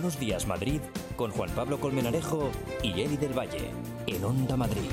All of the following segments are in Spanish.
Buenos Días Madrid con Juan Pablo Colmenarejo y Eli del Valle en Onda Madrid.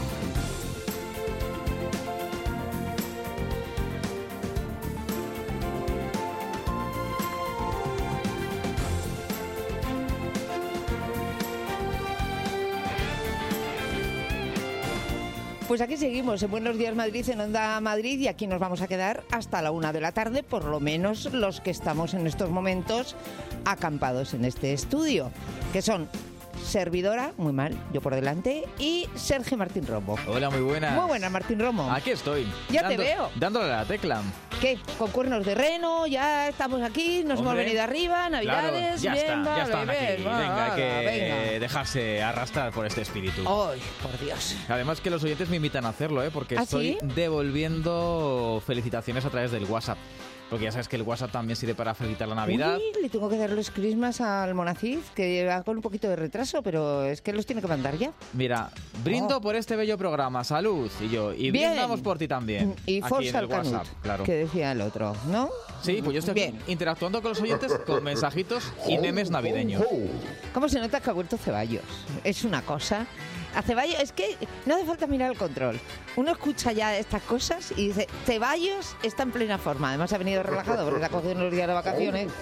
Pues aquí seguimos en Buenos Días Madrid, en Onda Madrid, y aquí nos vamos a quedar hasta la 1 de la tarde, por lo menos los que estamos en estos momentos acampados en este estudio, que son servidora, muy mal, yo por delante, y Sergio Martín Romo. Hola, muy buenas. Muy buenas, Martín Romo. Aquí estoy. Ya te veo. Dándole a la tecla. ¿Qué? Con cuernos de reno, ya estamos aquí, nos hemos venido arriba, Navidades, claro, bien, ya están vale, aquí. bien, Venga, hay que venga. dejarse arrastrar por este espíritu. ¡Ay, por Dios! Además que los oyentes me invitan a hacerlo, porque ¿Ah, estoy sí? devolviendo felicitaciones a través del WhatsApp. Porque ya sabes que el WhatsApp también sirve para felicitar la Navidad. Uy, le tengo que dar los Christmas al Monacid, que va con un poquito de retraso, pero es que los tiene que mandar ya. Mira, brindo por este bello programa, salud, y yo. Y Bien. brindamos por ti también. Y aquí Forza en el al Canut, WhatsApp, claro. que decía el otro, ¿no? Sí, pues yo estoy Bien. interactuando con los oyentes con mensajitos y memes navideños. ¿Cómo se nota que ha vuelto Ceballos? Es una cosa. A Ceballos, es que no hace falta mirar el control. Uno escucha ya estas cosas y dice, Ceballos está en plena forma. Además ha venido relajado porque se ha cogido unos días de vacaciones.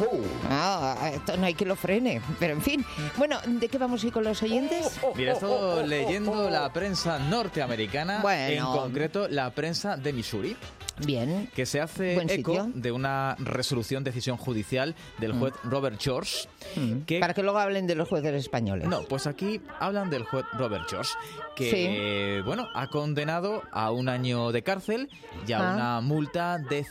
Esto no hay que lo frene. Pero en fin. Bueno, ¿de qué vamos a ir con los oyentes? Mira, he estado leyendo la prensa norteamericana, Bueno. en concreto la prensa de Missouri, Bien. que se hace Buen eco sitio. de una decisión judicial del juez Robert George. Que, Para que luego hablen de los jueces españoles. no, pues aquí hablan del juez Robert George, que bueno, ha condenado a 1 año de cárcel y a una multa de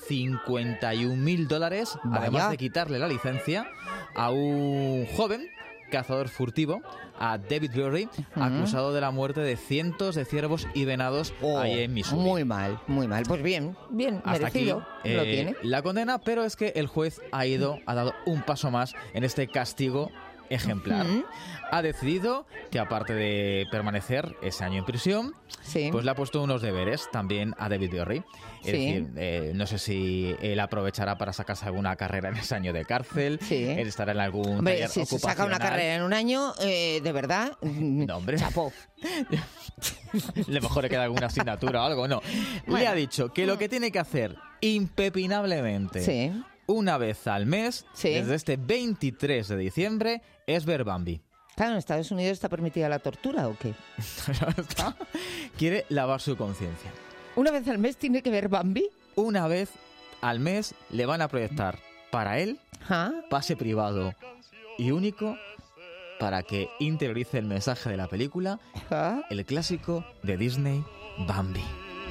$51.000, Vaya. además de quitarle la licencia a un joven cazador furtivo, a David Berry, acusado de la muerte de cientos de ciervos y venados ahí en Missouri. Muy mal, muy mal. Pues bien, Hasta merecido. aquí Lo tiene. la condena, pero es que el juez ha dado un paso más en este castigo ejemplar. Ha decidido que, aparte de permanecer ese año en prisión, Sí. pues le ha puesto unos deberes también a David Berry. Es Sí. decir, no sé si él aprovechará para sacarse alguna carrera en ese año de cárcel, Sí. él estará en algún Hombre, taller si se saca una ocupacional. carrera en un año, de verdad, No, hombre. chapó. Le mejor le queda alguna asignatura o algo, no. Bueno. Le ha dicho que lo que tiene que hacer impepinablemente Sí. una vez al mes, Sí. desde este 23 de diciembre, es ver Bambi. Claro, en Estados Unidos está permitida la tortura, ¿o qué? Quiere lavar su conciencia. ¿Una vez al mes tiene que ver Bambi? Una vez al mes le van a proyectar para él ¿Ah? pase privado y único para que interiorice el mensaje de la película, ¿Ah? el clásico de Disney, Bambi.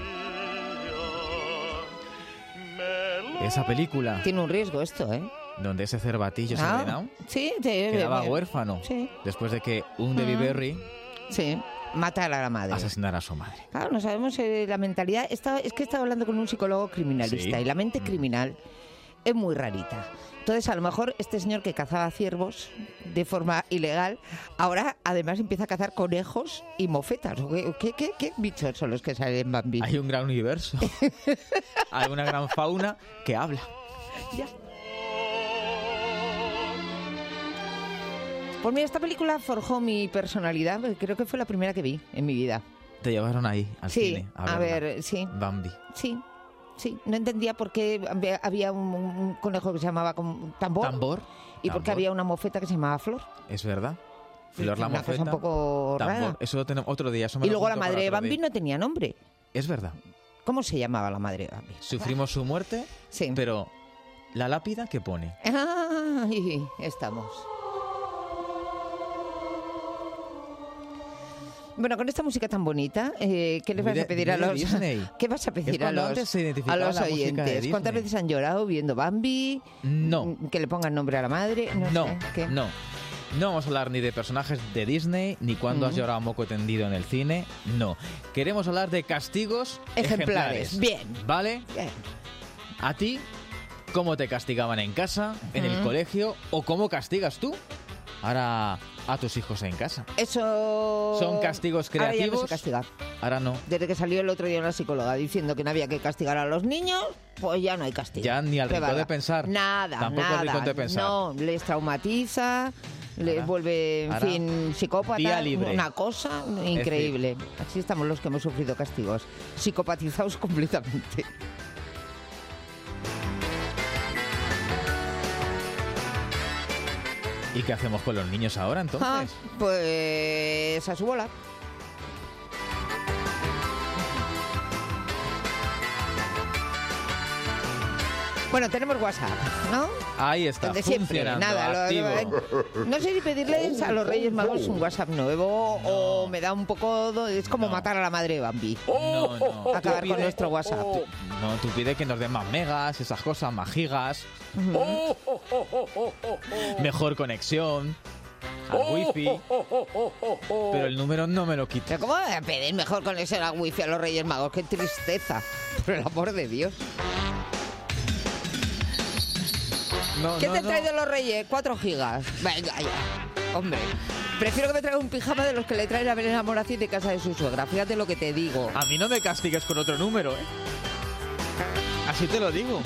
Esa película Tiene un riesgo esto, ¿eh? donde ese cervatillo envenenado Sí, quedaba huérfano Sí. después de que un David Berry Sí, matar a la madre. asesinara a su madre. Claro, no sabemos la mentalidad. Es que estaba hablando con un psicólogo criminalista Sí. y la mente criminal es muy rarita. Entonces, a lo mejor este señor que cazaba ciervos de forma ilegal, ahora además empieza a cazar conejos y mofetas. ¿Qué bichos son los que salen en Bambi? Hay un gran universo. Hay una gran fauna que habla. Ya. Pues mira, esta película forjó mi personalidad, porque creo que fue la primera que vi en mi vida. Te llevaron ahí, al Sí, cine. a verla. ver, sí. Bambi. Sí, no entendía por qué había un conejo que se llamaba Tambor. ¿Tambor? Y por qué Tambor. había una mofeta que se llamaba Flor. Es verdad. Flor la Una mofeta. cosa un poco Tambor. rara. Eso lo tenemos otro día. Eso me Y lo luego la apunto para madre de otro Bambi día. no tenía nombre. Es verdad. ¿Cómo se llamaba la madre de Bambi? Sufrimos su muerte, Sí. pero la lápida que pone. Ahí estamos. Bueno, con esta música tan bonita, ¿qué les vas a pedir a Muy de los Disney. ¿Qué vas a pedir Es cuando a antes se los identificaba la música de oyentes? ¿Cuántas Disney. veces han llorado viendo Bambi? No. Que le pongan nombre a la madre. No, sé, ¿qué? no. No vamos a hablar ni de personajes de Disney, ni cuando has llorado a moco tendido en el cine. No. Queremos hablar de castigos Ejemplares. Bien. ¿Vale? Bien. ¿A ti cómo te castigaban en casa, en el colegio o cómo castigas tú? ahora a tus hijos en casa. Eso... Son castigos creativos. Ahora ya no se castiga. Ahora no. Desde que salió el otro día una psicóloga diciendo que no había que castigar a los niños, pues ya no hay castigo. Ya ni al Qué rincón vaga. de pensar. Nada, Tampoco nada. al rincón de pensar. No, les traumatiza, les vuelve, en ahora, fin, psicópata. día libre. Una cosa increíble. Así estamos los que hemos sufrido castigos. Psicopatizados completamente. ¿Y qué hacemos con los niños ahora, entonces? Pues a su bola. Bueno, tenemos WhatsApp, ¿no? Ahí está, Donde siempre, funcionando, nada. activo. No sé si pedirles a los Reyes Magos un WhatsApp nuevo o me da un poco... Es como matar a la madre de Bambi. No. Acabar Tú con pide- nuestro WhatsApp. No, tú pides que nos den más megas, esas cosas, más gigas. Mejor conexión. Al wifi. Pero el número no me lo quita. Pero ¿cómo voy a pedir mejor conexión al wifi a los Reyes Magos? ¡Qué tristeza! Por el amor de Dios. No, ¿Qué no, te han no. traído los Reyes? 4 gigas. Venga ya. Hombre. Prefiero que me traiga un pijama de los que le traen a Belén Amoracid de casa de su suegra. Fíjate lo que te digo. A mí no me castigues con otro número, ¿eh? Así te lo digo.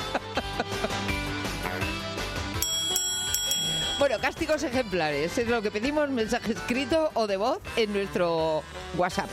Bueno, castigos ejemplares. Es lo que pedimos, mensaje escrito o de voz en nuestro WhatsApp.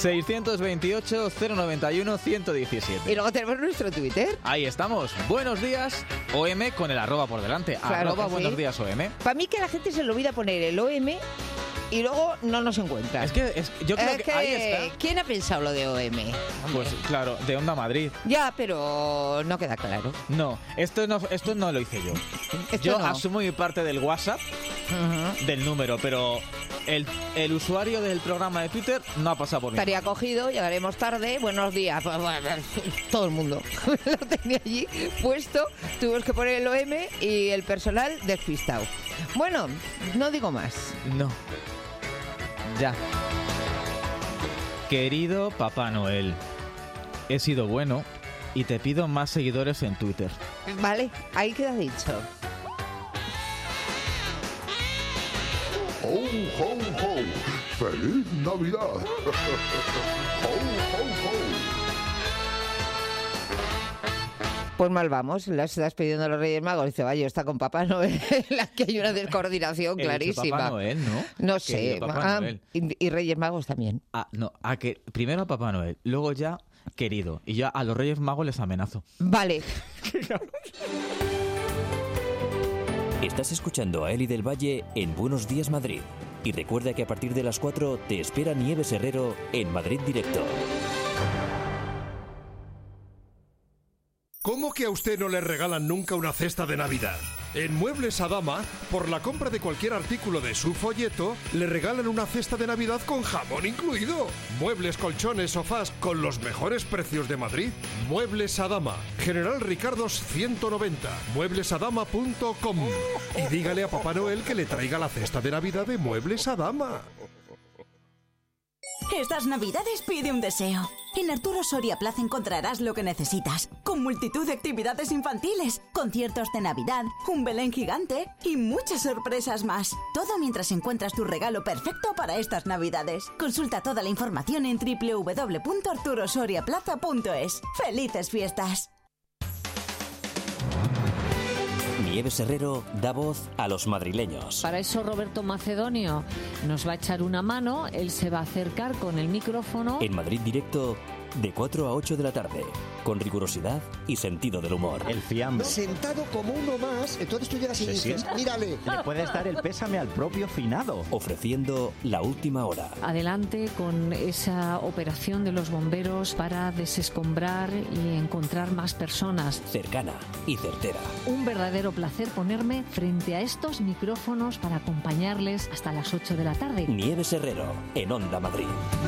628-091-117. Y luego tenemos nuestro Twitter. Ahí estamos. Buenos días, OM con el arroba por delante. Claro Arroba que sí. buenos días, OM. Para mí que la gente se le olvida poner el OM y luego no nos encuentra. Es que yo creo que ahí está. ¿Quién ha pensado lo de OM? Pues claro, de Onda Madrid. Ya, pero no queda claro. No, esto no lo hice yo. Esto Yo no. asumo mi parte del WhatsApp, del número, pero el usuario del programa de Twitter no ha pasado por mí. Estaría cogido, llegaremos tarde, buenos días. Pues, bueno, todo el mundo lo tenía allí puesto. Tuvimos que poner el OM y el personal despistado. Bueno, no digo más. No. Ya. Querido Papá Noel, he sido bueno y te pido más seguidores en Twitter. Vale, ahí queda dicho. ¡Ho, ho, ho! ¡Feliz Navidad! ¡Ho, ho, ho! Pues mal vamos, la estás pidiendo a los Reyes Magos. Dice, vaya, está con Papá Noel. Aquí hay una descoordinación He dicho clarísima. Papá Noel, ¿no? No sé. Querido Papá Noel. Y Reyes Magos también. No, que primero a Papá Noel, luego ya querido. Y ya a los Reyes Magos les amenazo. Vale. Estás escuchando a Eli del Valle en Buenos Días Madrid. Y recuerda que a partir de las 4 te espera Nieves Herrero en Madrid Directo. ¿Cómo que a usted no le regalan nunca una cesta de Navidad? En Muebles Adama, por la compra de cualquier artículo de su folleto, le regalan una cesta de Navidad con jamón incluido. Muebles, colchones, sofás con los mejores precios de Madrid. Muebles Adama, General Ricardos 190, mueblesadama.com. Y dígale a Papá Noel que le traiga la cesta de Navidad de Muebles Adama. Estas Navidades pide un deseo. En Arturo Soria Plaza encontrarás lo que necesitas, con multitud de actividades infantiles, conciertos de Navidad, un Belén gigante y muchas sorpresas más. Todo mientras encuentras tu regalo perfecto para estas Navidades. Consulta toda la información en www.arturosoriaplaza.es. ¡Felices fiestas! Nieves Herrero da voz a los madrileños. Para eso Roberto Macedonio nos va a echar una mano, él se va a acercar con el micrófono. En Madrid Directo, de 4 a 8 de la tarde, con rigurosidad y sentido del humor. El fiambre. Sentado como uno más, entonces tú llegas y ¿Se dices, sienta? mírale. Le puedes dar el pésame al propio finado. Ofreciendo la última hora. Adelante con esa operación de los bomberos para desescombrar y encontrar más personas. Cercana y certera. Un verdadero placer ponerme frente a estos micrófonos para acompañarles hasta las 8 de la tarde. Nieves Herrero, en Onda Madrid.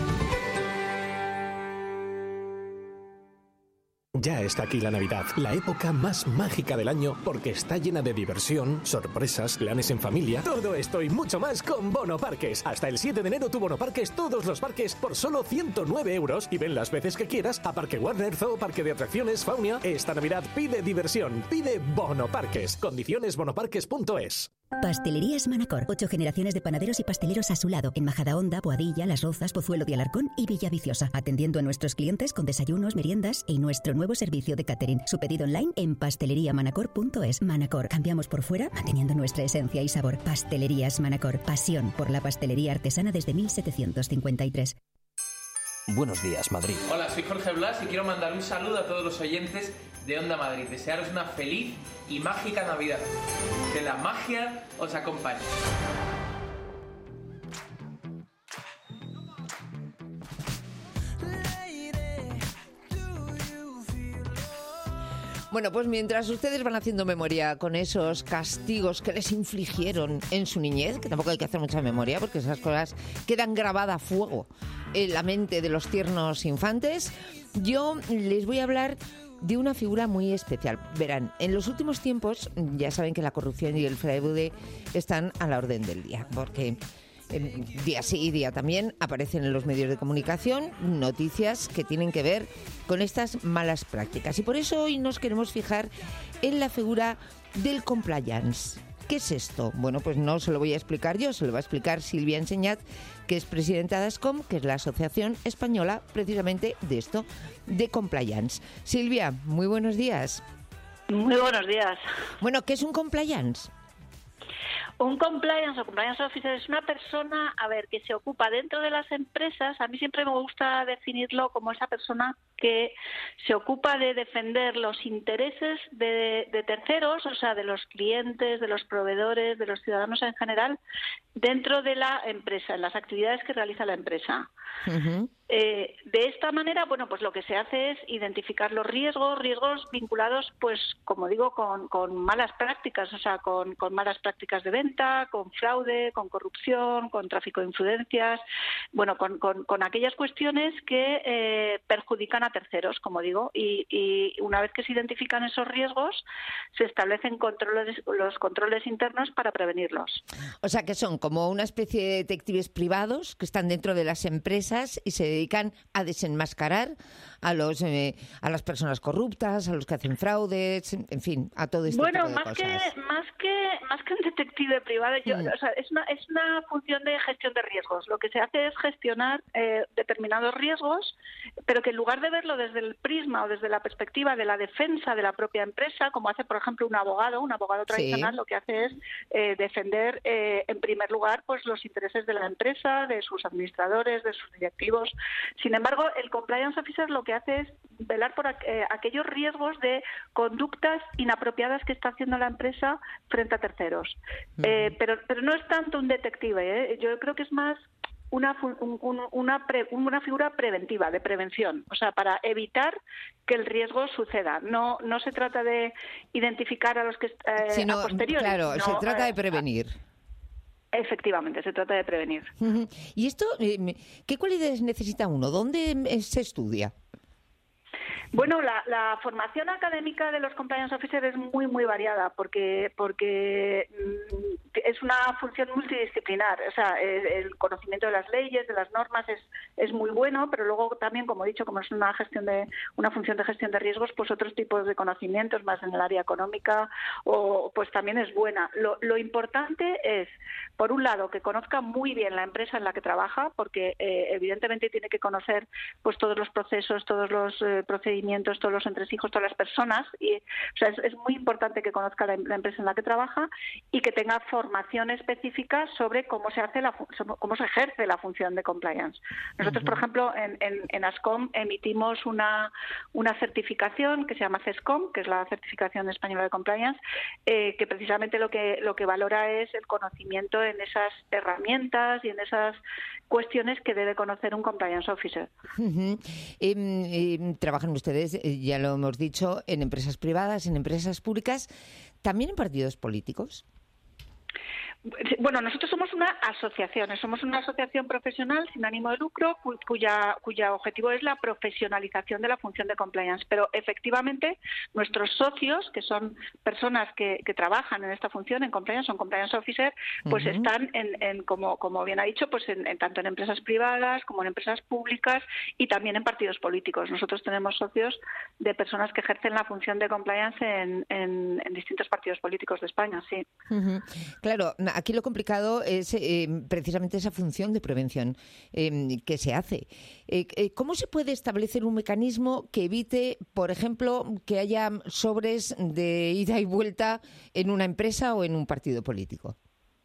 Ya está aquí la Navidad, la época más mágica del año porque está llena de diversión, sorpresas, planes en familia. Todo esto y mucho más con Bono Parques. Hasta el 7 de enero tu Bono Parques, todos los parques por solo 109 euros y ven las veces que quieras a Parque Warner, Zoo, Parque de Atracciones, Faunia. Esta Navidad pide diversión, pide Bono Parques. Condiciones bonoparques.es. Pastelerías Manacor. 8 generaciones de panaderos y pasteleros a su lado. En Majadahonda, Boadilla, Las Rozas, Pozuelo de Alarcón y Villaviciosa. Atendiendo a nuestros clientes con desayunos, meriendas y nuestro nuevo servicio de catering. Su pedido online en pasteleriamanacor.es. Manacor. Cambiamos por fuera, manteniendo nuestra esencia y sabor. Pastelerías Manacor. Pasión por la pastelería artesana desde 1753. Buenos días, Madrid. Hola, soy Jorge Blas y quiero mandar un saludo a todos los oyentes de Onda Madrid. Desearos una feliz y mágica Navidad. Que la magia os acompañe. Bueno, pues mientras ustedes van haciendo memoria con esos castigos que les infligieron en su niñez, que tampoco hay que hacer mucha memoria porque esas cosas quedan grabadas a fuego en la mente de los tiernos infantes, yo les voy a hablar de una figura muy especial. Verán, en los últimos tiempos ya saben que la corrupción y el fraude están a la orden del día, porque día sí y día también aparecen en los medios de comunicación noticias que tienen que ver con estas malas prácticas. Y por eso hoy nos queremos fijar en la figura del compliance. ¿Qué es esto? Bueno, pues no se lo voy a explicar yo, se lo va a explicar Silvia Enseñat, que es presidenta de ASCOM, que es la Asociación Española precisamente de esto, de compliance. Silvia, muy buenos días. Muy buenos días. Bueno, ¿qué es un compliance? Un compliance o compliance officer es una persona, que se ocupa dentro de las empresas. A mí siempre me gusta definirlo como esa persona que se ocupa de defender los intereses de terceros, o sea, de los clientes, de los proveedores, de los ciudadanos en general, dentro de la empresa, en las actividades que realiza la empresa. Uh-huh. De esta manera, bueno, pues lo que se hace es identificar los riesgos vinculados, pues, como digo, con malas prácticas, o sea, con malas prácticas de venta, con fraude, con corrupción, con tráfico de influencias, bueno, con aquellas cuestiones que perjudican a terceros, como digo, y una vez que se identifican esos riesgos, se establecen los controles internos para prevenirlos. O sea, que son como una especie de detectives privados que están dentro de las empresas y se dedican a desenmascarar a las personas corruptas, a los que hacen fraudes, en fin, a todo este tipo de cosas. Más que un detective privado, o sea, es una función de gestión de riesgos. Lo que se hace es gestionar determinados riesgos, pero que en lugar de verlo desde el prisma o desde la perspectiva de la defensa de la propia empresa, como hace, por ejemplo, un abogado tradicional, sí, lo que hace es defender, en primer lugar, pues los intereses de la empresa, de sus administradores, de sus directivos. Sin embargo, el compliance officer lo que hace es velar por aquellos riesgos de conductas inapropiadas que está haciendo la empresa frente a terceros. Pero no es tanto un detective, yo creo que es más una figura preventiva, de prevención, o sea, para evitar que el riesgo suceda. No se trata de identificar a los que sino, a posteriori. Claro, se trata de prevenir. Efectivamente, se trata de prevenir. ¿Y esto, qué cualidades necesita uno? ¿Dónde se estudia? Bueno, la formación académica de los compliance officers es muy, muy variada porque es una función multidisciplinar. O sea, el conocimiento de las leyes, de las normas es muy bueno, pero luego también, como he dicho, como es una función de gestión de riesgos, pues otros tipos de conocimientos más en el área económica pues también es buena. Lo importante es, por un lado, que conozca muy bien la empresa en la que trabaja, porque evidentemente tiene que conocer pues todos los procesos, todos los procedimientos, todos los entresijos, todas las personas, y o sea, es muy importante que conozca la empresa en la que trabaja y que tenga formación específica sobre cómo se ejerce la función de compliance. Nosotros, por ejemplo, en ASCOM emitimos una certificación que se llama CESCOM, que es la certificación española de compliance, que precisamente lo que valora es el conocimiento en esas herramientas y en esas cuestiones que debe conocer un compliance officer. Trabajan ustedes, ya lo hemos dicho, en empresas privadas, en empresas públicas, ¿también en partidos políticos? Bueno, nosotros somos una asociación profesional sin ánimo de lucro cuya objetivo es la profesionalización de la función de compliance, pero efectivamente nuestros socios, que son personas que trabajan en esta función, en compliance, son compliance officer, pues están como bien ha dicho, pues tanto en empresas privadas como en empresas públicas y también en partidos políticos. Nosotros tenemos socios de personas que ejercen la función de compliance en distintos partidos políticos de España, sí. Claro, aquí lo complicado es precisamente esa función de prevención que se hace. ¿Cómo se puede establecer un mecanismo que evite, por ejemplo, que haya sobres de ida y vuelta en una empresa o en un partido político?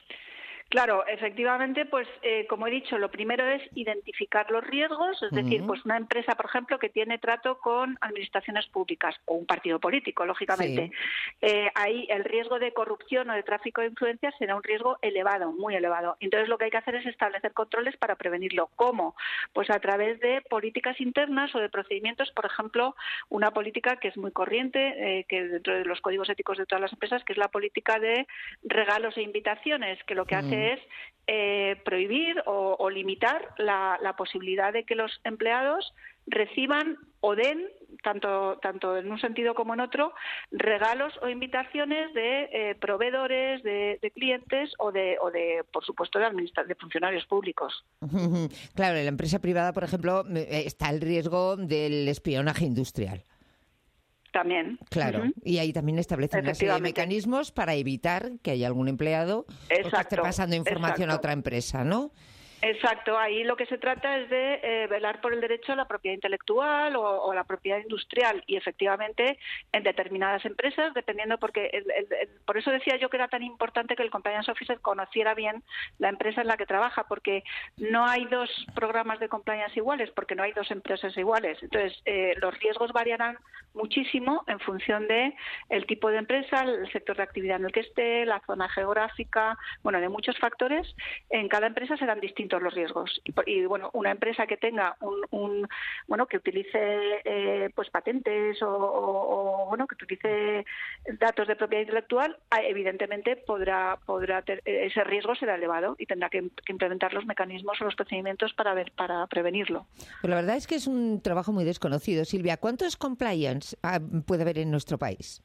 Claro, efectivamente, pues como he dicho, lo primero es identificar los riesgos, es decir, pues una empresa, por ejemplo, que tiene trato con administraciones públicas o un partido político, lógicamente. Sí. Ahí el riesgo de corrupción o de tráfico de influencias será un riesgo elevado, muy elevado. Entonces, lo que hay que hacer es establecer controles para prevenirlo. ¿Cómo? Pues a través de políticas internas o de procedimientos, por ejemplo, una política que es muy corriente, que dentro de los códigos éticos de todas las empresas, que es la política de regalos e invitaciones, que lo que hace es prohibir o limitar la posibilidad de que los empleados reciban o den, tanto en un sentido como en otro, regalos o invitaciones de proveedores, de clientes o de por supuesto, de funcionarios públicos. Claro, en la empresa privada, por ejemplo, está el riesgo del espionaje industrial. También. Claro, y ahí también establecen una serie de mecanismos para evitar que haya algún empleado que esté pasando información a otra empresa, ¿no? Exacto, ahí lo que se trata es de velar por el derecho a la propiedad intelectual o la propiedad industrial y efectivamente en determinadas empresas, dependiendo, porque por eso decía yo que era tan importante que el compliance officer conociera bien la empresa en la que trabaja, porque no hay dos programas de compliance iguales, porque no hay dos empresas iguales. Entonces, los riesgos variarán muchísimo en función de el tipo de empresa, el sector de actividad en el que esté, la zona geográfica, bueno, de muchos factores. En cada empresa serán distintos los riesgos y bueno, una empresa que tenga que utilice pues patentes o bueno, que utilice datos de propiedad intelectual, evidentemente podrá ese riesgo será elevado y tendrá que implementar los mecanismos o los procedimientos para prevenirlo. Pero la verdad es que es un trabajo muy desconocido. Silvia, ¿cuántos compliance puede haber en nuestro país?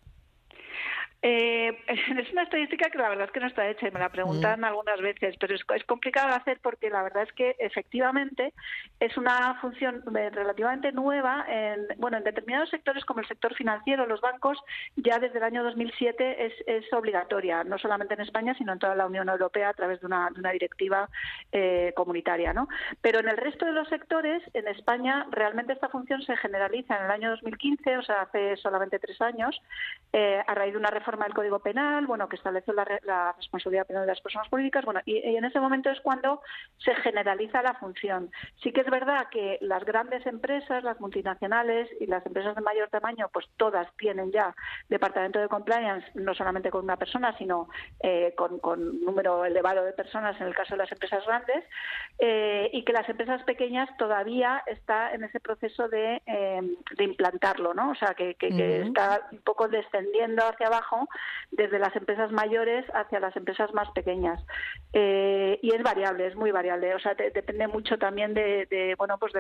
Es una estadística que la verdad es que no está hecha y me la preguntan algunas veces, pero es complicado de hacer porque la verdad es que efectivamente es una función relativamente nueva en determinados sectores como el sector financiero, los bancos, ya desde el año 2007 es obligatoria, no solamente en España sino en toda la Unión Europea a través de una directiva comunitaria, ¿no? Pero en el resto de los sectores, en España realmente esta función se generaliza en el año 2015, o sea, hace solamente 3 años, a raíz de una reforma del Código Penal, que estableció la responsabilidad penal de las personas políticas, y en ese momento es cuando se generaliza la función. Sí que es verdad que las grandes empresas, las multinacionales y las empresas de mayor tamaño, pues todas tienen ya departamento de compliance, no solamente con una persona, sino con un número elevado de personas en el caso de las empresas grandes, y que las empresas pequeñas todavía está en ese proceso de implantarlo, ¿no? O sea, que está un poco descendiendo hacia abajo desde las empresas mayores hacia las empresas más pequeñas. Y es variable, es muy variable. O sea, depende mucho también de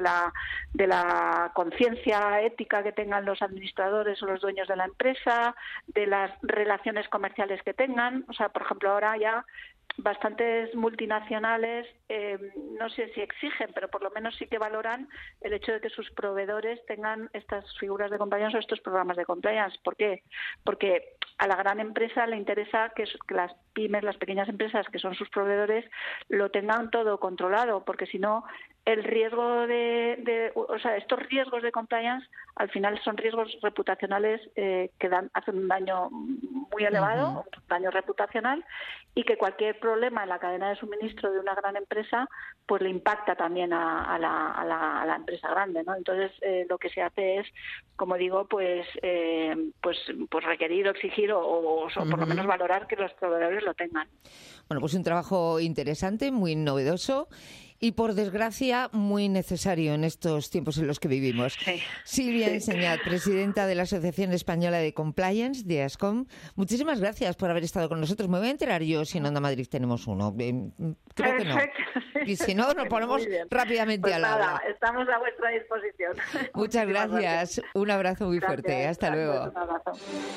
la conciencia ética que tengan los administradores o los dueños de la empresa, de las relaciones comerciales que tengan. O sea, por ejemplo, ahora ya bastantes multinacionales, no sé si exigen, pero por lo menos sí que valoran el hecho de que sus proveedores tengan estas figuras de compliance o estos programas de compliance. ¿Por qué? Porque a la gran empresa le interesa que las pymes, las pequeñas empresas que son sus proveedores, lo tengan todo controlado, porque si no, el riesgo estos riesgos de compliance al final son riesgos reputacionales que hacen un daño muy elevado, un daño reputacional, y que cualquier problema en la cadena de suministro de una gran empresa pues le impacta también a la empresa grande, ¿no? Entonces lo que se hace es, como digo, pues requerir o exigir o por lo menos valorar que los proveedores padres lo tengan. Bueno, pues un trabajo interesante, muy novedoso y, por desgracia, muy necesario en estos tiempos en los que vivimos. Sí. Silvia Enseñat, presidenta de la Asociación Española de Compliance, de ASCOM, muchísimas gracias por haber estado con nosotros. Me voy a enterar yo si en Onda Madrid tenemos uno. Creo que no. Y si no, nos ponemos rápidamente pues al nada, habla. estamos a vuestra disposición. Muchas gracias. Un abrazo muy fuerte. Hasta luego. Un abrazo.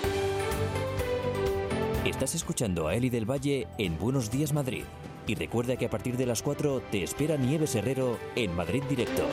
Estás escuchando a Eli del Valle en Buenos Días Madrid. Y recuerda que a partir de las 4 te espera Nieves Herrero en Madrid Directo.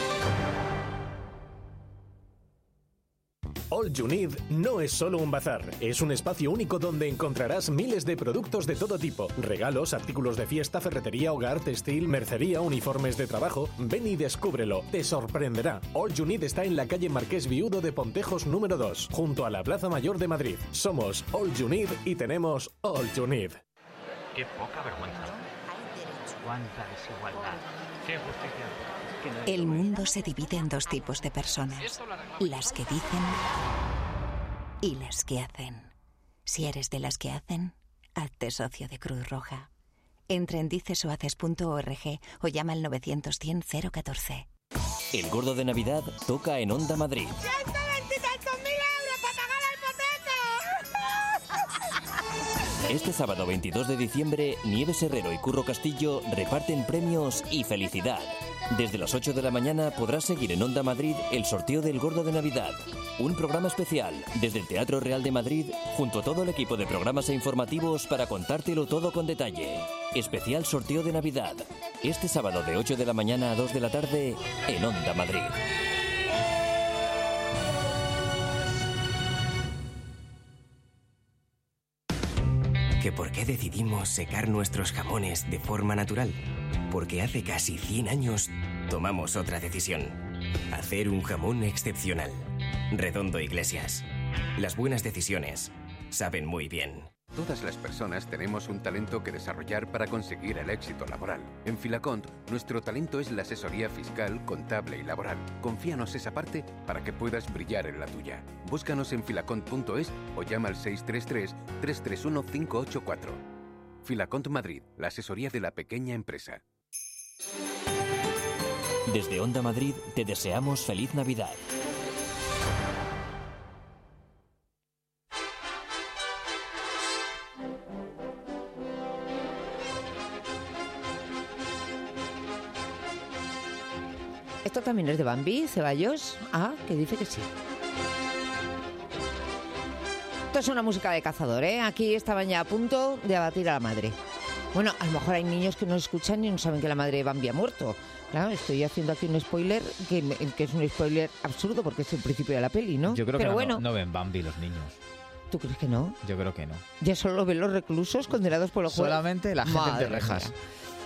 All You Need no es solo un bazar, es un espacio único donde encontrarás miles de productos de todo tipo. Regalos, artículos de fiesta, ferretería, hogar, textil, mercería, uniformes de trabajo. Ven y descúbrelo, te sorprenderá. All You Need está en la calle Marqués Viudo de Pontejos número 2, junto a la Plaza Mayor de Madrid. Somos All You Need y tenemos All You Need. Qué poca vergüenza. Cuánta desigualdad. Qué injusticia. El mundo se divide en dos tipos de personas, las que dicen y las que hacen. Si eres de las que hacen, hazte socio de Cruz Roja. Entra en dicesohaces.org o llama al 900-100-014. El Gordo de Navidad toca en Onda Madrid. Este sábado 22 de diciembre, Nieves Herrero y Curro Castillo reparten premios y felicidad. Desde las 8 de la mañana podrás seguir en Onda Madrid el sorteo del Gordo de Navidad. Un programa especial desde el Teatro Real de Madrid junto a todo el equipo de programas e informativos para contártelo todo con detalle. Especial sorteo de Navidad. Este sábado de 8 de la mañana a 2 de la tarde en Onda Madrid. ¿Que por qué decidimos secar nuestros jamones de forma natural? Porque hace casi 100 años tomamos otra decisión. Hacer un jamón excepcional. Redondo Iglesias. Las buenas decisiones saben muy bien. Todas las personas tenemos un talento que desarrollar para conseguir el éxito laboral. En Filacont, nuestro talento es la asesoría fiscal, contable y laboral. Confíanos esa parte para que puedas brillar en la tuya. Búscanos en filacont.es o llama al 633-331-584. Filacont Madrid, la asesoría de la pequeña empresa. Desde Onda Madrid te deseamos feliz Navidad. ¿Esto también es de Bambi, Ceballos? Ah, que dice que sí. Esto es una música de cazador, ¿eh? Aquí estaban ya a punto de abatir a la madre. Bueno, a lo mejor hay niños que no escuchan y no saben que la madre de Bambi ha muerto. Claro, estoy haciendo aquí un spoiler que es un spoiler absurdo porque es el principio de la peli, ¿no? Yo creo Pero que bueno, no ven Bambi los niños. ¿Tú crees que no? Yo creo que no. Ya solo ven los reclusos condenados por los juegos. Solamente la gente Madre entre rejas. mía.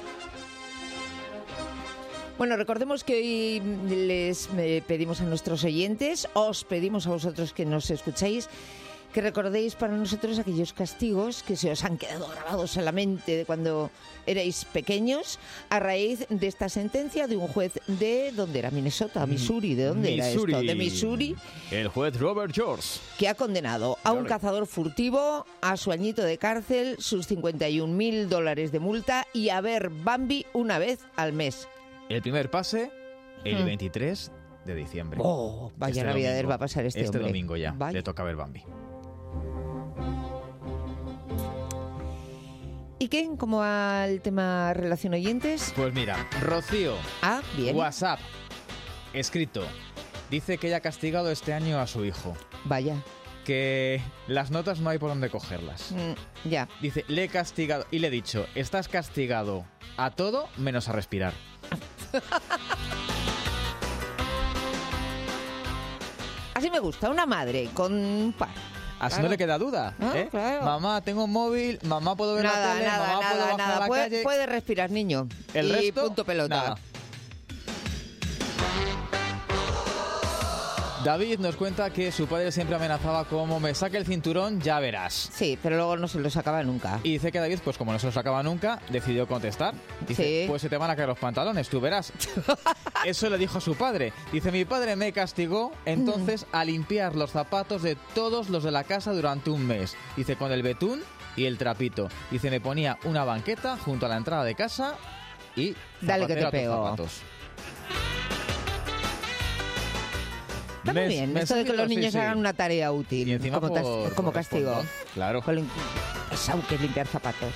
Bueno, recordemos que hoy les pedimos a nuestros oyentes, os pedimos a vosotros que nos escucháis, que recordéis para nosotros aquellos castigos que se os han quedado grabados en la mente de cuando erais pequeños a raíz de esta sentencia de un juez de, ¿dónde era? Minnesota, Missouri, ¿de dónde era esto? De Missouri. El juez Robert George. Que ha condenado a un cazador furtivo a su añito de cárcel, sus $51.000 de multa y a ver Bambi una vez al mes. El primer pase, el 23 de diciembre. Oh, vaya Navidades va a pasar este hombre. Este domingo ya, Vaya. le toca ver Bambi. ¿Y qué? ¿Cómo va el tema relación oyentes? Pues mira, Rocío, bien. WhatsApp, escrito, dice que ella ha castigado este año a su hijo. Vaya. Que las notas no hay por dónde cogerlas. Ya. Dice, le he castigado y le he dicho, estás castigado a todo menos a respirar. Así me gusta, una madre con un par. Así Claro. no le queda duda. ¿Eh? Claro. Mamá, tengo un móvil, mamá, puedo ver la tele, mamá, puedo bajar a la calle. Puede respirar, niño. El y resto, punto pelota. nada. David nos cuenta que su padre siempre amenazaba como me saque el cinturón, ya verás. Sí, pero luego no se lo sacaba nunca. Y dice que David, pues como no se lo sacaba nunca, decidió contestar. Dice, Sí. pues se te van a caer los pantalones, tú verás. Eso le dijo a su padre. Dice, mi padre me castigó entonces a limpiar los zapatos de todos los de la casa durante un mes. Dice, con el betún y el trapito. Dice, me ponía una banqueta junto a la entrada de casa y Dale que te zapatero a tus pego. zapatos. Está muy bien, esto de que los niños hagan una tarea útil Y encima como castigo. Claro. Aunque es limpiar zapatos.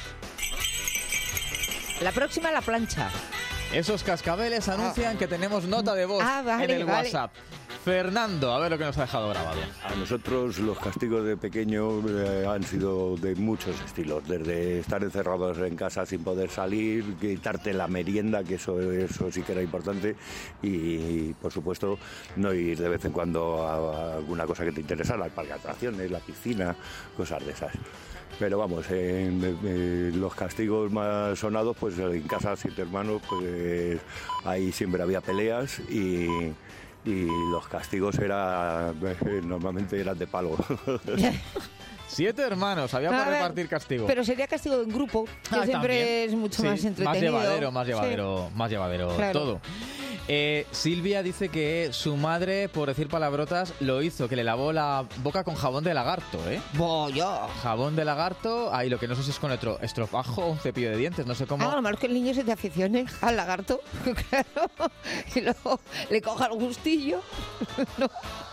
La próxima, la plancha. Esos cascabeles anuncian que tenemos nota de voz vale, en el vale. WhatsApp. Fernando, a ver lo que nos ha dejado grabado. A nosotros los castigos de pequeño han sido de muchos estilos, desde estar encerrados en casa sin poder salir, quitarte la merienda, que eso sí que era importante, y por supuesto no ir de vez en cuando a alguna cosa que te interesara, al parque de atracciones, la piscina, cosas de esas. Pero vamos, los castigos más sonados, pues en casa, 7 hermanos, pues ahí siempre había peleas y los castigos normalmente eran de palo. 7 hermanos, había para repartir castigo. Pero sería castigo en grupo, que siempre también. es mucho Sí, más entretenido. Más llevadero Claro. todo. Silvia dice que su madre, por decir palabrotas, lo hizo, que le lavó la boca con jabón de lagarto, ¿eh? ¡Vaya! Jabón de lagarto, ahí lo que no sé si es con estropajo o un cepillo de dientes, no sé cómo. Lo malo es que el niño se te aficione al lagarto, claro, y luego le coja el gustillo. No.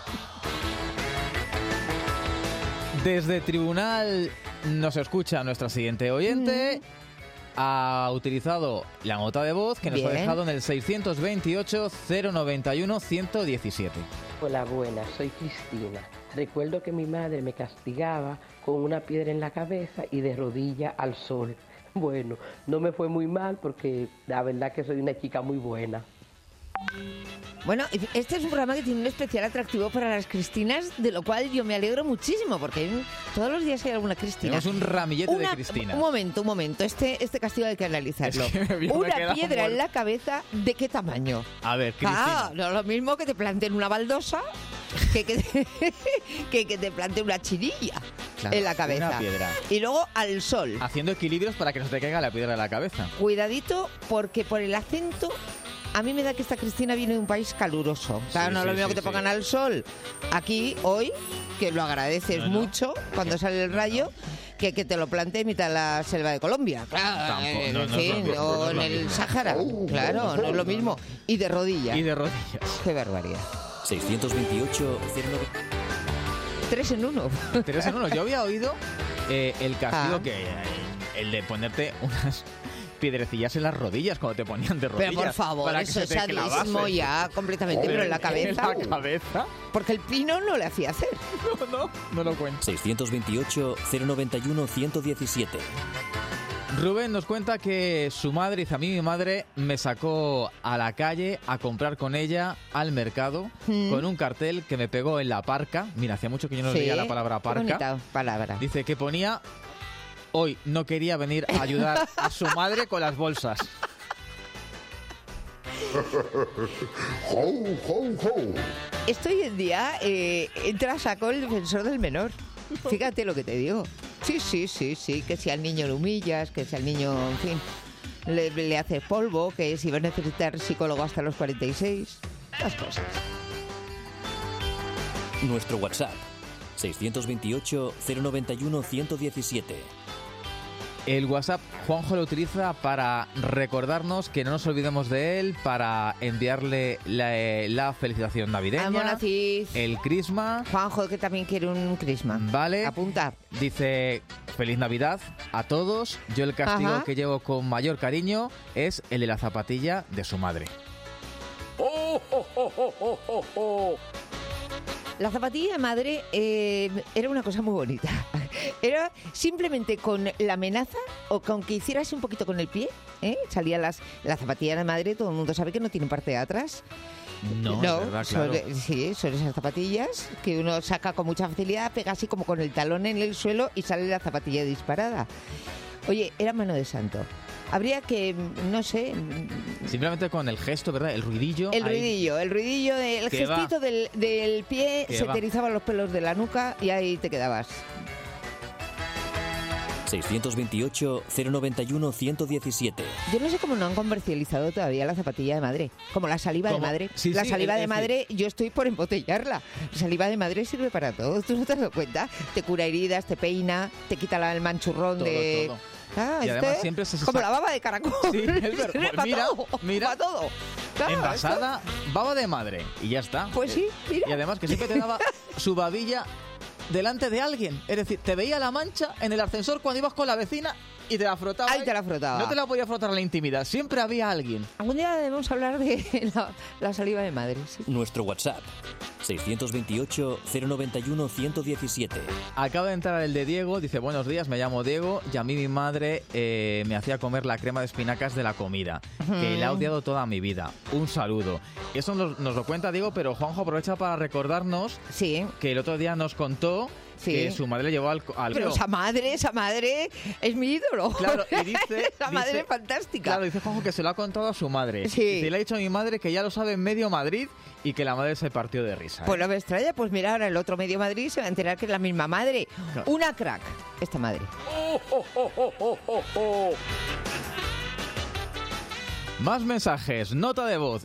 Desde Tribunal nos escucha nuestra siguiente oyente. Ha utilizado la nota de voz que nos ha Bien. dejado en el 628-091-117. Hola, buenas, soy Cristina. Recuerdo que mi madre me castigaba con una piedra en la cabeza y de rodilla al sol. Bueno, no me fue muy mal porque la verdad que soy una chica muy buena. Bueno, este es un programa que tiene un especial atractivo para las Cristinas, de lo cual yo me alegro muchísimo, porque todos los días hay alguna Cristina. Tenemos un ramillete de Cristinas. Un momento, este castigo hay que analizarlo. Es que me he Una quedado piedra en muerto. la cabeza, ¿de qué tamaño? A ver, Cristina. No es lo mismo que te planteen una baldosa que te planteen una chirilla Claro, en la cabeza. una piedra. Y luego al sol. Haciendo equilibrios para que no se te caiga la piedra de la cabeza. Cuidadito, porque por el acento, a mí me da que esta Cristina viene de un país caluroso. Claro, Sí, no es lo sí, mismo sí, que te sí. pongan al sol aquí, hoy, que lo agradeces mucho cuando sale el rayo, que te lo plantee en mitad de la selva de Colombia. Claro, Tampoco, en no es fin, lo mismo, o no es en lo el mismo. Sáhara. Claro, no es lo mismo. Y de rodillas. Y de rodillas. Qué barbaridad. 628 3 en 1. 3 en 1. Yo había oído el castigo el de ponerte unas piedrecillas en las rodillas cuando te ponían de rodillas. Pero por favor, para que eso se es te sadismo clavase. ya completamente, pero en la cabeza. ¿En la cabeza? Porque el pino no le hacía hacer. No lo cuento. 628 091 117. Rubén nos cuenta que su madre, dice, a mí mi madre me sacó a la calle a comprar con ella al mercado con un cartel que me pegó en la parca. Mira, hacía mucho que yo no leía la palabra qué parca. bonita palabra. Dice que ponía, hoy no quería venir a ayudar a su madre con las bolsas. ¡Ho, ho, ho! Esto hoy en día entra a saco el defensor del menor. Fíjate lo que te digo. Sí, que si al niño lo humillas, que si al niño, en fin, le haces polvo, que si va a necesitar psicólogo hasta los 46, las cosas. Nuestro WhatsApp 628 091 117. El WhatsApp, Juanjo lo utiliza para recordarnos que no nos olvidemos de él, para enviarle la felicitación navideña, Almonacis. el crisma. Juanjo, que también quiere un crisma. Vale. Apunta. Dice, feliz Navidad a todos. Yo el castigo Ajá. que llevo con mayor cariño es el de la zapatilla de su madre. La zapatilla de madre era una cosa muy bonita. Era simplemente con la amenaza o con que hicieras un poquito con el pie, salía la zapatilla de madre, todo el mundo sabe que no tiene parte de atrás. No, es verdad, claro. Son esas zapatillas que uno saca con mucha facilidad, pega así como con el talón en el suelo y sale la zapatilla disparada. Oye, era mano de santo. Habría que, no sé... Simplemente con el gesto, ¿verdad? El ruidillo. El ruidillo, el gestito del pie, se te erizaban los pelos de la nuca y ahí te quedabas. 628-091-117. Yo no sé cómo no han comercializado todavía la zapatilla de madre. Como la saliva de madre. Sí, la saliva de madre, yo estoy por embotellarla. La saliva de madre sirve para todo. ¿Tú no te has dado cuenta? Te cura heridas, te peina, te quita el manchurrón todo. Ah, y además siempre se como la baba de caracol. Sí, es verdad. Mira, para todo. Claro, envasada, baba de madre. Y ya está. Pues sí, mira. Y además que siempre te daba su babilla delante de alguien. Es decir, te veía la mancha en el ascensor cuando ibas con la vecina y te la frotaba. Ahí te la frotaba. No te la podía frotar en la intimidad. Siempre había alguien. Algún día debemos hablar de la saliva de madre. Sí. Nuestro WhatsApp. 628-091-117. Acaba de entrar el de Diego. Dice, buenos días, me llamo Diego. Y a mí mi madre me hacía comer la crema de espinacas de la comida. Que la he odiado toda mi vida. Un saludo. Eso nos lo cuenta Diego, pero Juanjo aprovecha para recordarnos que el otro día nos contó que su madre le llevó al Pero esa madre es mi ídolo. Claro, y dice... esa madre es fantástica. Claro, dice Juanjo que se lo ha contado a su madre. Sí. Dice, le ha dicho a mi madre que ya lo sabe en medio Madrid y que la madre se partió de risa. Pues no me extraña, pues mira, ahora el otro medio Madrid se va a enterar que es la misma madre. Claro. Una crack, esta madre. Más mensajes, nota de voz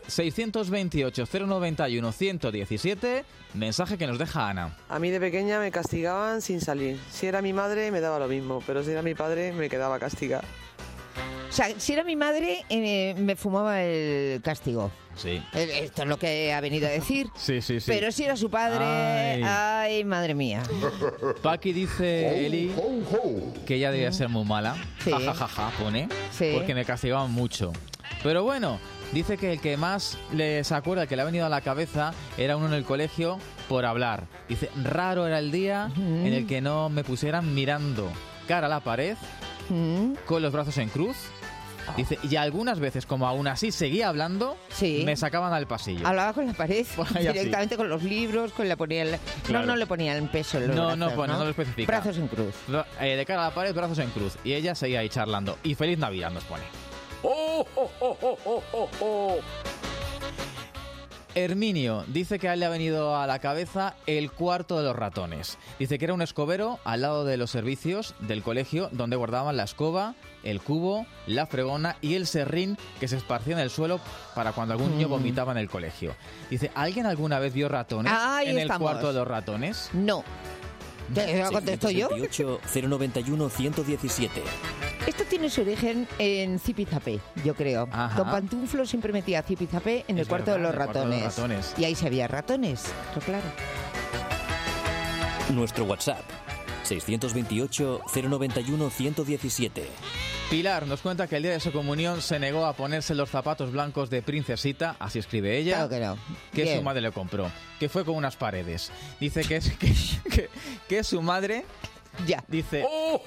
628-091-117, mensaje que nos deja Ana. A mí de pequeña me castigaban sin salir. Si era mi madre me daba lo mismo, pero si era mi padre me quedaba castigada. O sea, si era mi madre me fumaba el castigo. Sí. Esto es lo que ha venido a decir. Sí. Pero si era su padre, ay madre mía. Paqui dice, Eli, que ella debía ser muy mala. Sí. Ja, pone. Sí. Porque me castigaban mucho. Pero bueno, dice que el que más les acuerda, que le ha venido a la cabeza, era uno en el colegio por hablar. Dice, raro era el día en el que no me pusieran mirando cara a la pared, con los brazos en cruz. Dice, y algunas veces, como aún así seguía hablando, me sacaban al pasillo. Hablaba con la pared, directamente así. con los libros, le ponían Claro. No le ponían peso en los brazos, no lo especifica. Brazos en cruz. De cara a la pared, brazos en cruz. Y ella seguía ahí charlando. Y feliz Navidad nos pone. Herminio dice que a él le ha venido a la cabeza el cuarto de los ratones. Dice que era un escobero al lado de los servicios del colegio donde guardaban la escoba, el cubo, la fregona y el serrín que se esparcía en el suelo para cuando algún niño vomitaba en el colegio. Dice, ¿alguien alguna vez vio ratones en el cuarto de los ratones? No. ¿Te lo contesto yo? 628-091-117. Esto tiene su origen en Zipizape, yo creo. Ajá. Don Pantuflo siempre metía Zipizape en el cuarto de los ratones. Y ahí se veía ratones, claro. Nuestro WhatsApp. 628-091-117. Pilar nos cuenta que el día de su comunión se negó a ponerse los zapatos blancos de princesita, así escribe ella, claro que no. que Bien. su madre le compró, que fue con unas paredes. Dice que su madre... Ya. Dice,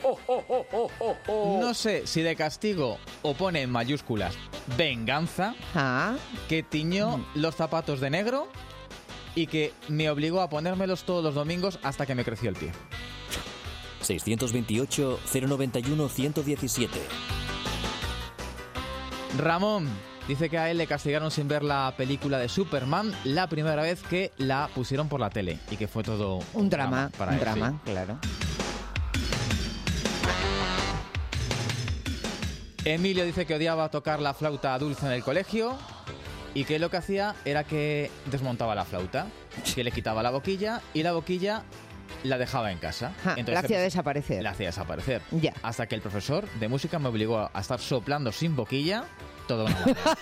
no sé si de castigo o pone en mayúsculas venganza, que tiñó los zapatos de negro y que me obligó a ponérmelos todos los domingos hasta que me creció el pie. 628-091-117. Ramón dice que a él le castigaron sin ver la película de Superman la primera vez que la pusieron por la tele y que fue todo un drama para él, sí. Claro. Emilio dice que odiaba tocar la flauta dulce en el colegio y que lo que hacía era que desmontaba la flauta, que le quitaba la boquilla y la boquilla la dejaba en casa. Entonces, la hacía desaparecer. La hacía desaparecer. Ya. Hasta que el profesor de música me obligó a estar soplando sin boquilla toda una mañana.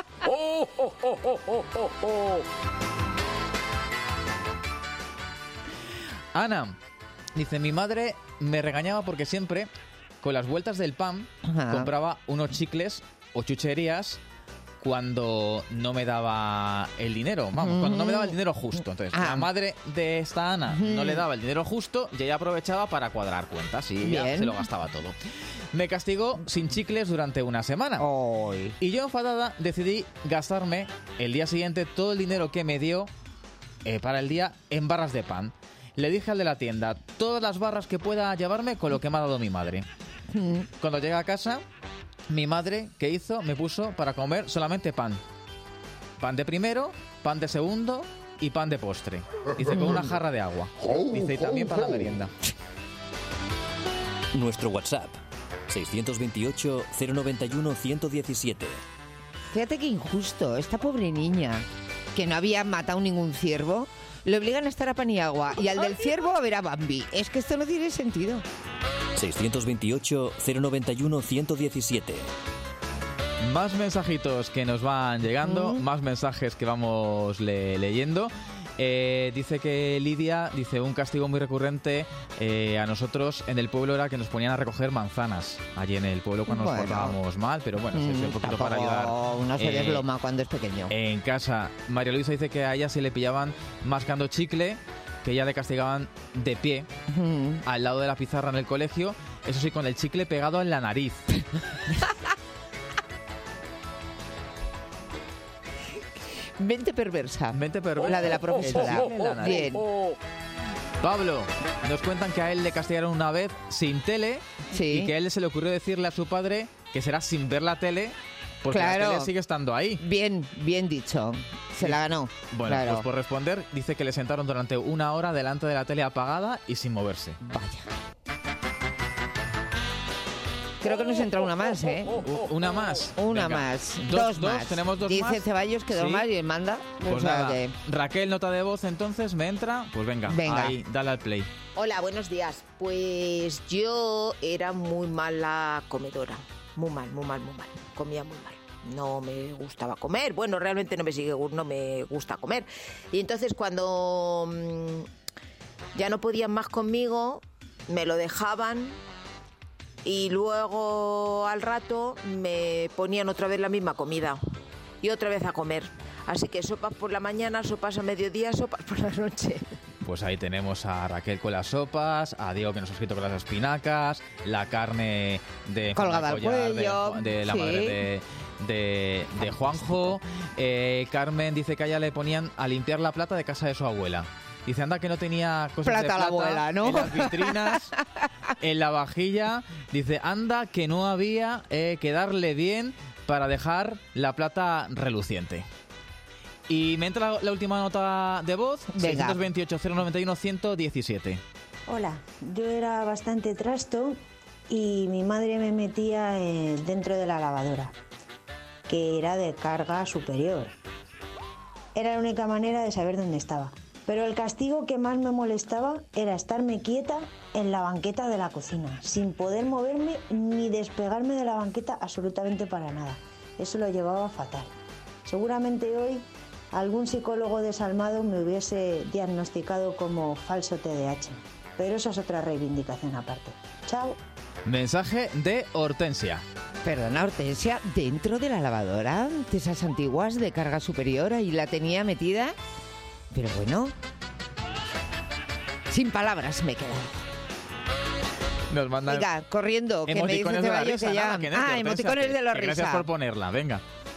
Ana dice, mi madre me regañaba porque siempre, con las vueltas del pan, compraba unos chicles o chucherías cuando no me daba el dinero. Vamos, cuando no me daba el dinero justo. Entonces, la madre de esta Ana no le daba el dinero justo y ella aprovechaba para cuadrar cuentas y ya se lo gastaba todo. Me castigó sin chicles durante una semana. Y yo, enfadada, decidí gastarme el día siguiente todo el dinero que me dio para el día en barras de pan. Le dije al de la tienda, todas las barras que pueda llevarme con lo que me ha dado mi madre. Cuando llegué a casa, mi madre, ¿qué hizo? Me puso para comer solamente pan. Pan de primero, pan de segundo y pan de postre. Dice, con una jarra de agua. Dice, y también para la merienda. Nuestro WhatsApp, 628-091-117. Fíjate qué injusto, esta pobre niña, que no había matado ningún ciervo, le obligan a estar a pan y agua, y al del ciervo a ver a Bambi. Es que esto no tiene sentido. 628-091-117. Más mensajitos que nos van llegando, más mensajes que vamos leyendo. Dice que Lidia, dice, un castigo muy recurrente a nosotros en el pueblo era que nos ponían a recoger manzanas allí en el pueblo cuando nos portábamos mal, pero bueno, sí, un poquito para ayudar. Uno se desloma cuando es pequeño. En casa, María Luisa dice que a ella se le pillaban mascando chicle, que ella le castigaban de pie al lado de la pizarra en el colegio, eso sí, con el chicle pegado en la nariz. Mente perversa. Mente perversa. La de la profesora. Bien. Pablo, nos cuentan que a él le castigaron una vez sin tele y que a él se le ocurrió decirle a su padre que será sin ver la tele porque la tele sigue estando ahí. Bien dicho. Se la ganó. Bueno, pues por responder, dice que le sentaron durante 1 hora delante de la tele apagada y sin moverse. Vaya. Creo que nos entra una más, ¿eh? ¿Una más? Una Venga. más. Dos más. Tenemos dos Dice más. Ceballos que dos más y él manda. Pues nada, Raquel, nota de voz, entonces, ¿me entra? Pues venga. Ahí, dale al play. Hola, buenos días. Pues yo era muy mala comedora. Muy mal. Comía muy mal. No me gustaba comer. Bueno, realmente no me gusta comer. Y entonces cuando ya no podían más conmigo, me lo dejaban. Y luego al rato me ponían otra vez la misma comida y otra vez a comer. Así que sopas por la mañana, sopas a mediodía, sopas por la noche. Pues ahí tenemos a Raquel con las sopas, a Diego que nos ha escrito con las espinacas, la carne de colgada al cuello, de la madre de Juanjo. Carmen dice que a ella le ponían a limpiar la plata de casa de su abuela. Dice, anda, que no tenía cosas de plata la abuela, ¿no? En las vitrinas, en la vajilla. Dice, anda, que no había que darle bien para dejar la plata reluciente. Y me entra la última nota de voz, 628-091-117. Hola, yo era bastante trasto y mi madre me metía dentro de la lavadora, que era de carga superior. Era la única manera de saber dónde estaba. Pero el castigo que más me molestaba era estarme quieta en la banqueta de la cocina, sin poder moverme ni despegarme de la banqueta absolutamente para nada. Eso lo llevaba fatal. Seguramente hoy algún psicólogo desalmado me hubiese diagnosticado como falso TDAH. Pero eso es otra reivindicación aparte. Chao. Mensaje de Hortensia. Perdona, Hortensia, dentro de la lavadora de esas antiguas de carga superior, ahí la tenía metida. Pero bueno, sin palabras me he quedado. Nos mandan venga, corriendo, que me dice Ceballos que ya... emoticones de la risa. Gracias por ponerla, venga.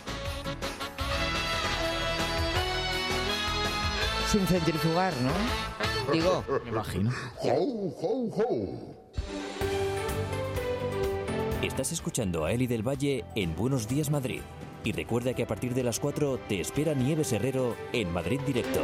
Sin centrifugar, ¿no? Digo. Me imagino. ¡Ho, ho, ho! Estás escuchando a Eli del Valle en Buenos Días Madrid. Y recuerda que a partir de las 4 te espera Nieves Herrero en Madrid Directo.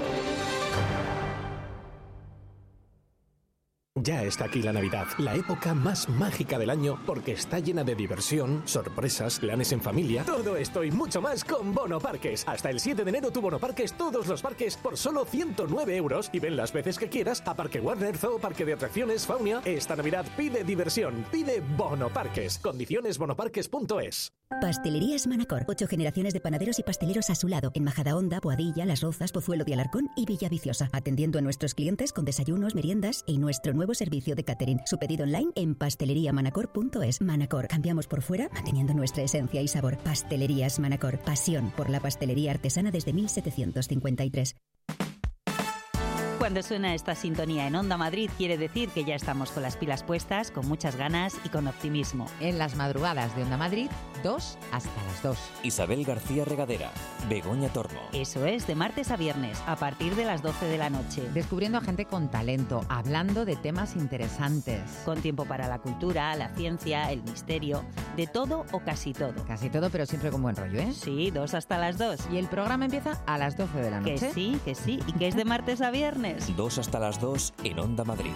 Ya está aquí la Navidad, la época más mágica del año porque está llena de diversión, sorpresas, planes en familia. Todo esto y mucho más con Bono Parques. Hasta el 7 de enero tu Bono Parques, todos los parques por solo 109 euros y ven las veces que quieras a Parque Warner, Zoo, Parque de Atracciones, Faunia. Esta Navidad pide diversión, pide Bono Parques. Condiciones bonoparques.es. Pastelerías Manacor. 8 generaciones de panaderos y pasteleros a su lado. En Majadahonda, Boadilla, Las Rozas, Pozuelo de Alarcón y Villaviciosa. Atendiendo a nuestros clientes con desayunos, meriendas y nuestro nuevo servicio de catering. Su pedido online en pasteleriamanacor.es. Manacor. Cambiamos por fuera, manteniendo nuestra esencia y sabor. Pastelerías Manacor. Pasión por la pastelería artesana desde 1753. Cuando suena esta sintonía en Onda Madrid quiere decir que ya estamos con las pilas puestas, con muchas ganas y con optimismo. En las madrugadas de Onda Madrid, 2 hasta las 2. Isabel García Regadera, Begoña Tormo. Eso es, de martes a viernes, a partir de las 12 de la noche. Descubriendo a gente con talento, hablando de temas interesantes. Con tiempo para la cultura, la ciencia, el misterio, de todo o casi todo. Casi todo, pero siempre con buen rollo, ¿eh? Sí, 2 hasta las 2. Y el programa empieza a las 12 de la noche. Que sí, y que es de martes a viernes. 2 hasta las 2 en Onda Madrid.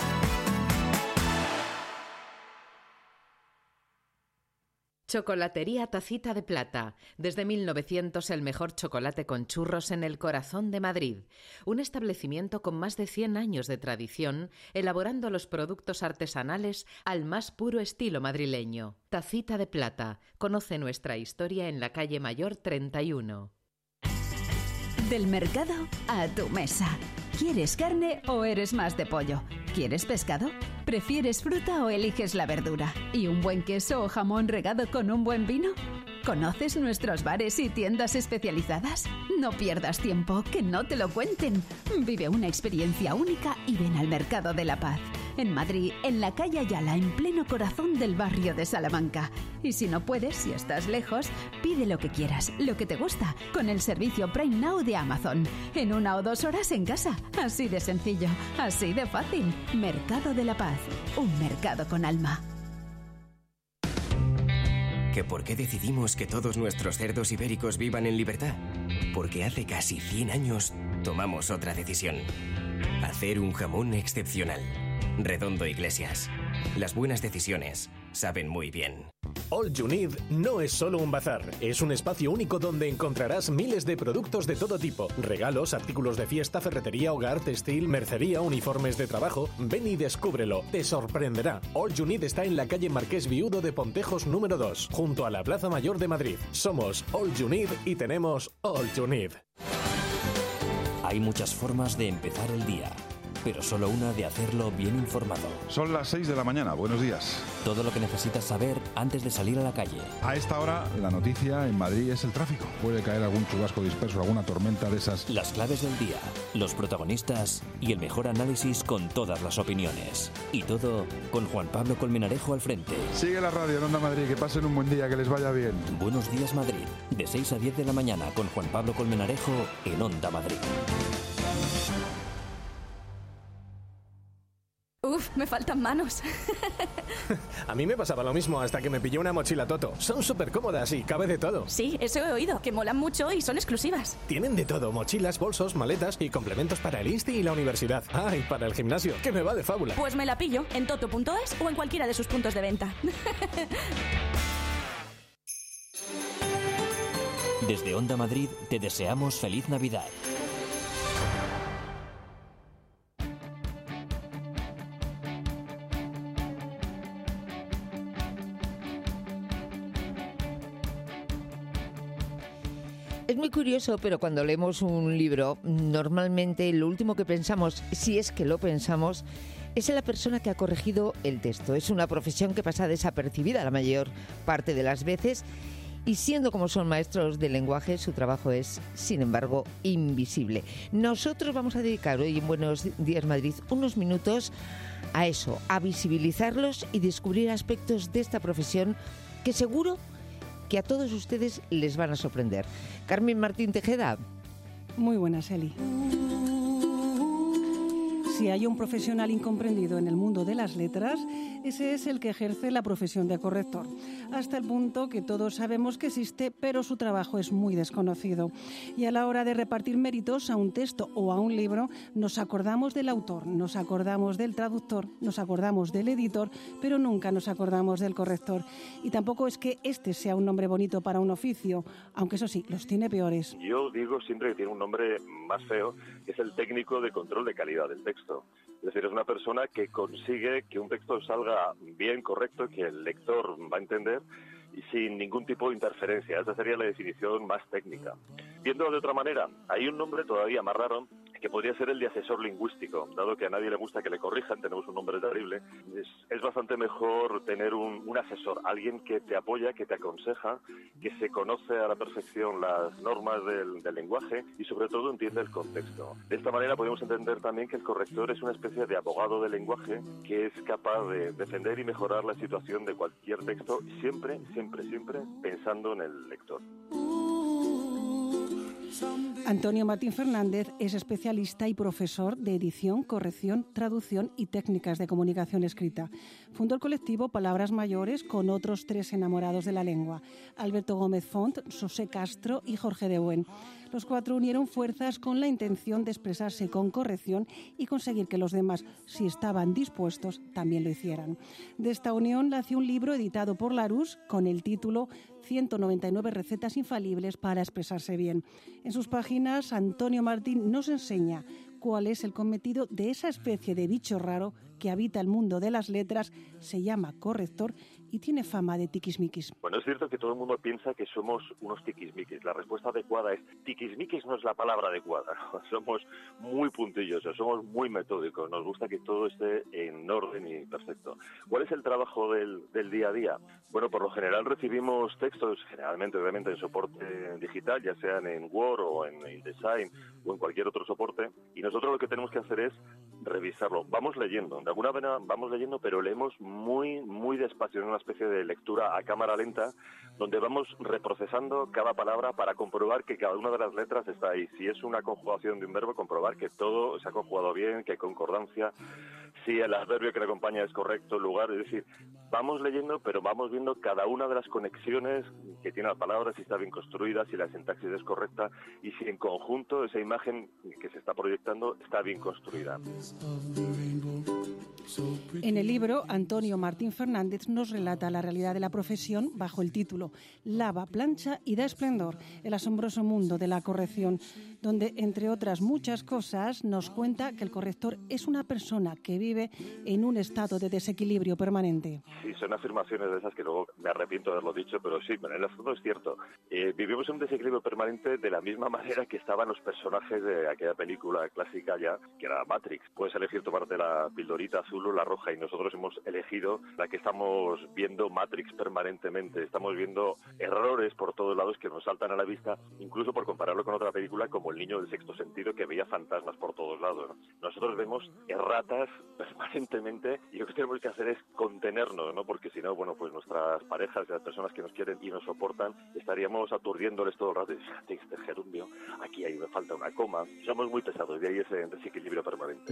Chocolatería Tacita de Plata. Desde 1900 el mejor chocolate con churros en el corazón de Madrid. Un establecimiento con más de 100 años de tradición, elaborando los productos artesanales al más puro estilo madrileño. Tacita de Plata. Conoce nuestra historia en la calle Mayor 31. Del mercado a tu mesa. ¿Quieres carne o eres más de pollo? ¿Quieres pescado? ¿Prefieres fruta o eliges la verdura? ¿Y un buen queso o jamón regado con un buen vino? ¿Conoces nuestros bares y tiendas especializadas? No pierdas tiempo, que no te lo cuenten. Vive una experiencia única y ven al Mercado de la Paz. En Madrid, en la calle Ayala, en pleno corazón del barrio de Salamanca. Y si no puedes, si estás lejos, pide lo que quieras, lo que te gusta, con el servicio Prime Now de Amazon. En 1 o 2 horas en casa. Así de sencillo, así de fácil. Mercado de la Paz. Un mercado con alma. ¿Que por qué decidimos que todos nuestros cerdos ibéricos vivan en libertad? Porque hace casi 100 años tomamos otra decisión. Hacer un jamón excepcional. Redondo Iglesias. Las buenas decisiones saben muy bien. All You Need no es solo un bazar, es un espacio único donde encontrarás miles de productos de todo tipo. Regalos, artículos de fiesta, ferretería, hogar, textil, mercería, uniformes de trabajo. Ven y descúbrelo, te sorprenderá. All You Need está en la calle Marqués Viudo de Pontejos número 2, junto a la Plaza Mayor de Madrid. Somos All You Need y tenemos All You Need. Hay muchas formas de empezar el día, pero solo una de hacerlo bien informado. Son las 6 de la mañana, buenos días. Todo lo que necesitas saber antes de salir a la calle. A esta hora, la noticia en Madrid es el tráfico. Puede caer algún chubasco disperso, alguna tormenta de esas. Las claves del día, los protagonistas y el mejor análisis con todas las opiniones. Y todo con Juan Pablo Colmenarejo al frente. Sigue la radio en Onda Madrid, que pasen un buen día, que les vaya bien. Buenos días Madrid, de 6 a 10 de la mañana con Juan Pablo Colmenarejo en Onda Madrid. Uf, me faltan manos. A mí me pasaba lo mismo hasta que me pillé una mochila Toto. Son súper cómodas y cabe de todo. Sí, eso he oído, que molan mucho y son exclusivas. Tienen de todo, mochilas, bolsos, maletas y complementos para el Insti y la universidad. Ah, y para el gimnasio, que me va de fábula. Pues me la pillo en toto.es o en cualquiera de sus puntos de venta. Desde Onda Madrid te deseamos feliz Navidad. Es muy curioso, pero cuando leemos un libro, normalmente lo último que pensamos, si es que lo pensamos, es en la persona que ha corregido el texto. Es una profesión que pasa desapercibida la mayor parte de las veces y siendo como son maestros del lenguaje, su trabajo es, sin embargo, invisible. Nosotros vamos a dedicar hoy en Buenos Días Madrid unos minutos a eso, a visibilizarlos y descubrir aspectos de esta profesión que seguro que a todos ustedes les van a sorprender. Carmen Martín Tejeda. Muy buenas, Eli. Si hay un profesional incomprendido en el mundo de las letras, ese es el que ejerce la profesión de corrector. Hasta el punto que todos sabemos que existe, pero su trabajo es muy desconocido. Y a la hora de repartir méritos a un texto o a un libro, nos acordamos del autor, nos acordamos del traductor, nos acordamos del editor, pero nunca nos acordamos del corrector. Y tampoco es que este sea un nombre bonito para un oficio, aunque eso sí, los tiene peores. Yo digo siempre que tiene un nombre más feo, que es el técnico de control de calidad del texto. Es decir, es una persona que consigue que un texto salga bien, correcto, que el lector va a entender y sin ningún tipo de interferencia. Esa sería la definición más técnica. Viéndolo de otra manera, hay un nombre todavía más raro que podría ser el de asesor lingüístico. Dado que a nadie le gusta que le corrijan, tenemos un nombre terrible, es bastante mejor tener un asesor, alguien que te apoya, que te aconseja, que se conoce a la perfección las normas del lenguaje y sobre todo entiende el contexto. De esta manera podemos entender también que el corrector es una especie de abogado del lenguaje que es capaz de defender y mejorar la situación de cualquier texto, siempre pensando en el lector. Antonio Martín Fernández es especialista y profesor de edición, corrección, traducción y técnicas de comunicación escrita. Fundó el colectivo Palabras Mayores con otros 3 enamorados de la lengua, Alberto Gómez Font, José Castro y Jorge de Buen. Los 4 unieron fuerzas con la intención de expresarse con corrección y conseguir que los demás, si estaban dispuestos, también lo hicieran. De esta unión nació un libro editado por Larousse con el título 199 recetas infalibles para expresarse bien. En sus páginas, Antonio Martín nos enseña cuál es el cometido de esa especie de bicho raro que habita el mundo de las letras, se llama corrector y tiene fama de tiquismiquis. Bueno, es cierto que todo el mundo piensa que somos unos tiquismiquis. La respuesta adecuada es tiquismiquis no es la palabra adecuada. Somos muy puntillosos, somos muy metódicos, nos gusta que todo esté en orden y perfecto. ¿Cuál es el trabajo del día a día? Bueno, por lo general recibimos textos, generalmente obviamente en soporte digital, ya sean en Word o en InDesign o en cualquier otro soporte, y nosotros lo que tenemos que hacer es revisarlo. Vamos leyendo, de alguna manera vamos leyendo, pero leemos muy despacio, en una especie de lectura a cámara lenta, donde vamos reprocesando cada palabra para comprobar que cada una de las letras está ahí. Si es una conjugación de un verbo, comprobar que todo se ha conjugado bien, que hay concordancia, si el adverbio que le acompaña es correcto, el lugar, es decir, vamos leyendo, pero vamos viendo cada una de las conexiones que tiene la palabra, si está bien construida, si la sintaxis es correcta y si en conjunto esa imagen que se está proyectando está bien construida. En el libro, Antonio Martín Fernández nos relata la realidad de la profesión bajo el título Lava, plancha y da esplendor, el asombroso mundo de la corrección, donde, entre otras muchas cosas, nos cuenta que el corrector es una persona que vive en un estado de desequilibrio permanente. Sí, son afirmaciones de esas que luego me arrepiento de haberlo dicho, pero sí, en el fondo es cierto. Vivimos en un desequilibrio permanente de la misma manera que estaban los personajes de aquella película clásica ya, que era Matrix. Puedes elegir tomarte la pildorita azul o la roja y nosotros hemos elegido la que estamos viendo Matrix permanentemente. Estamos viendo errores por todos lados que nos saltan a la vista, incluso por compararlo con otra película como El niño del sexto sentido, que veía fantasmas por todos lados, ¿no? Nosotros vemos erratas permanentemente y lo que tenemos que hacer es contenernos, ¿no? Porque si no, bueno, pues nuestras parejas y las personas que nos quieren y nos soportan estaríamos aturdiéndoles todo el rato. Fíjate, este gerundio, aquí ahí me falta una coma. Somos muy pesados, de ahí ese desequilibrio permanente.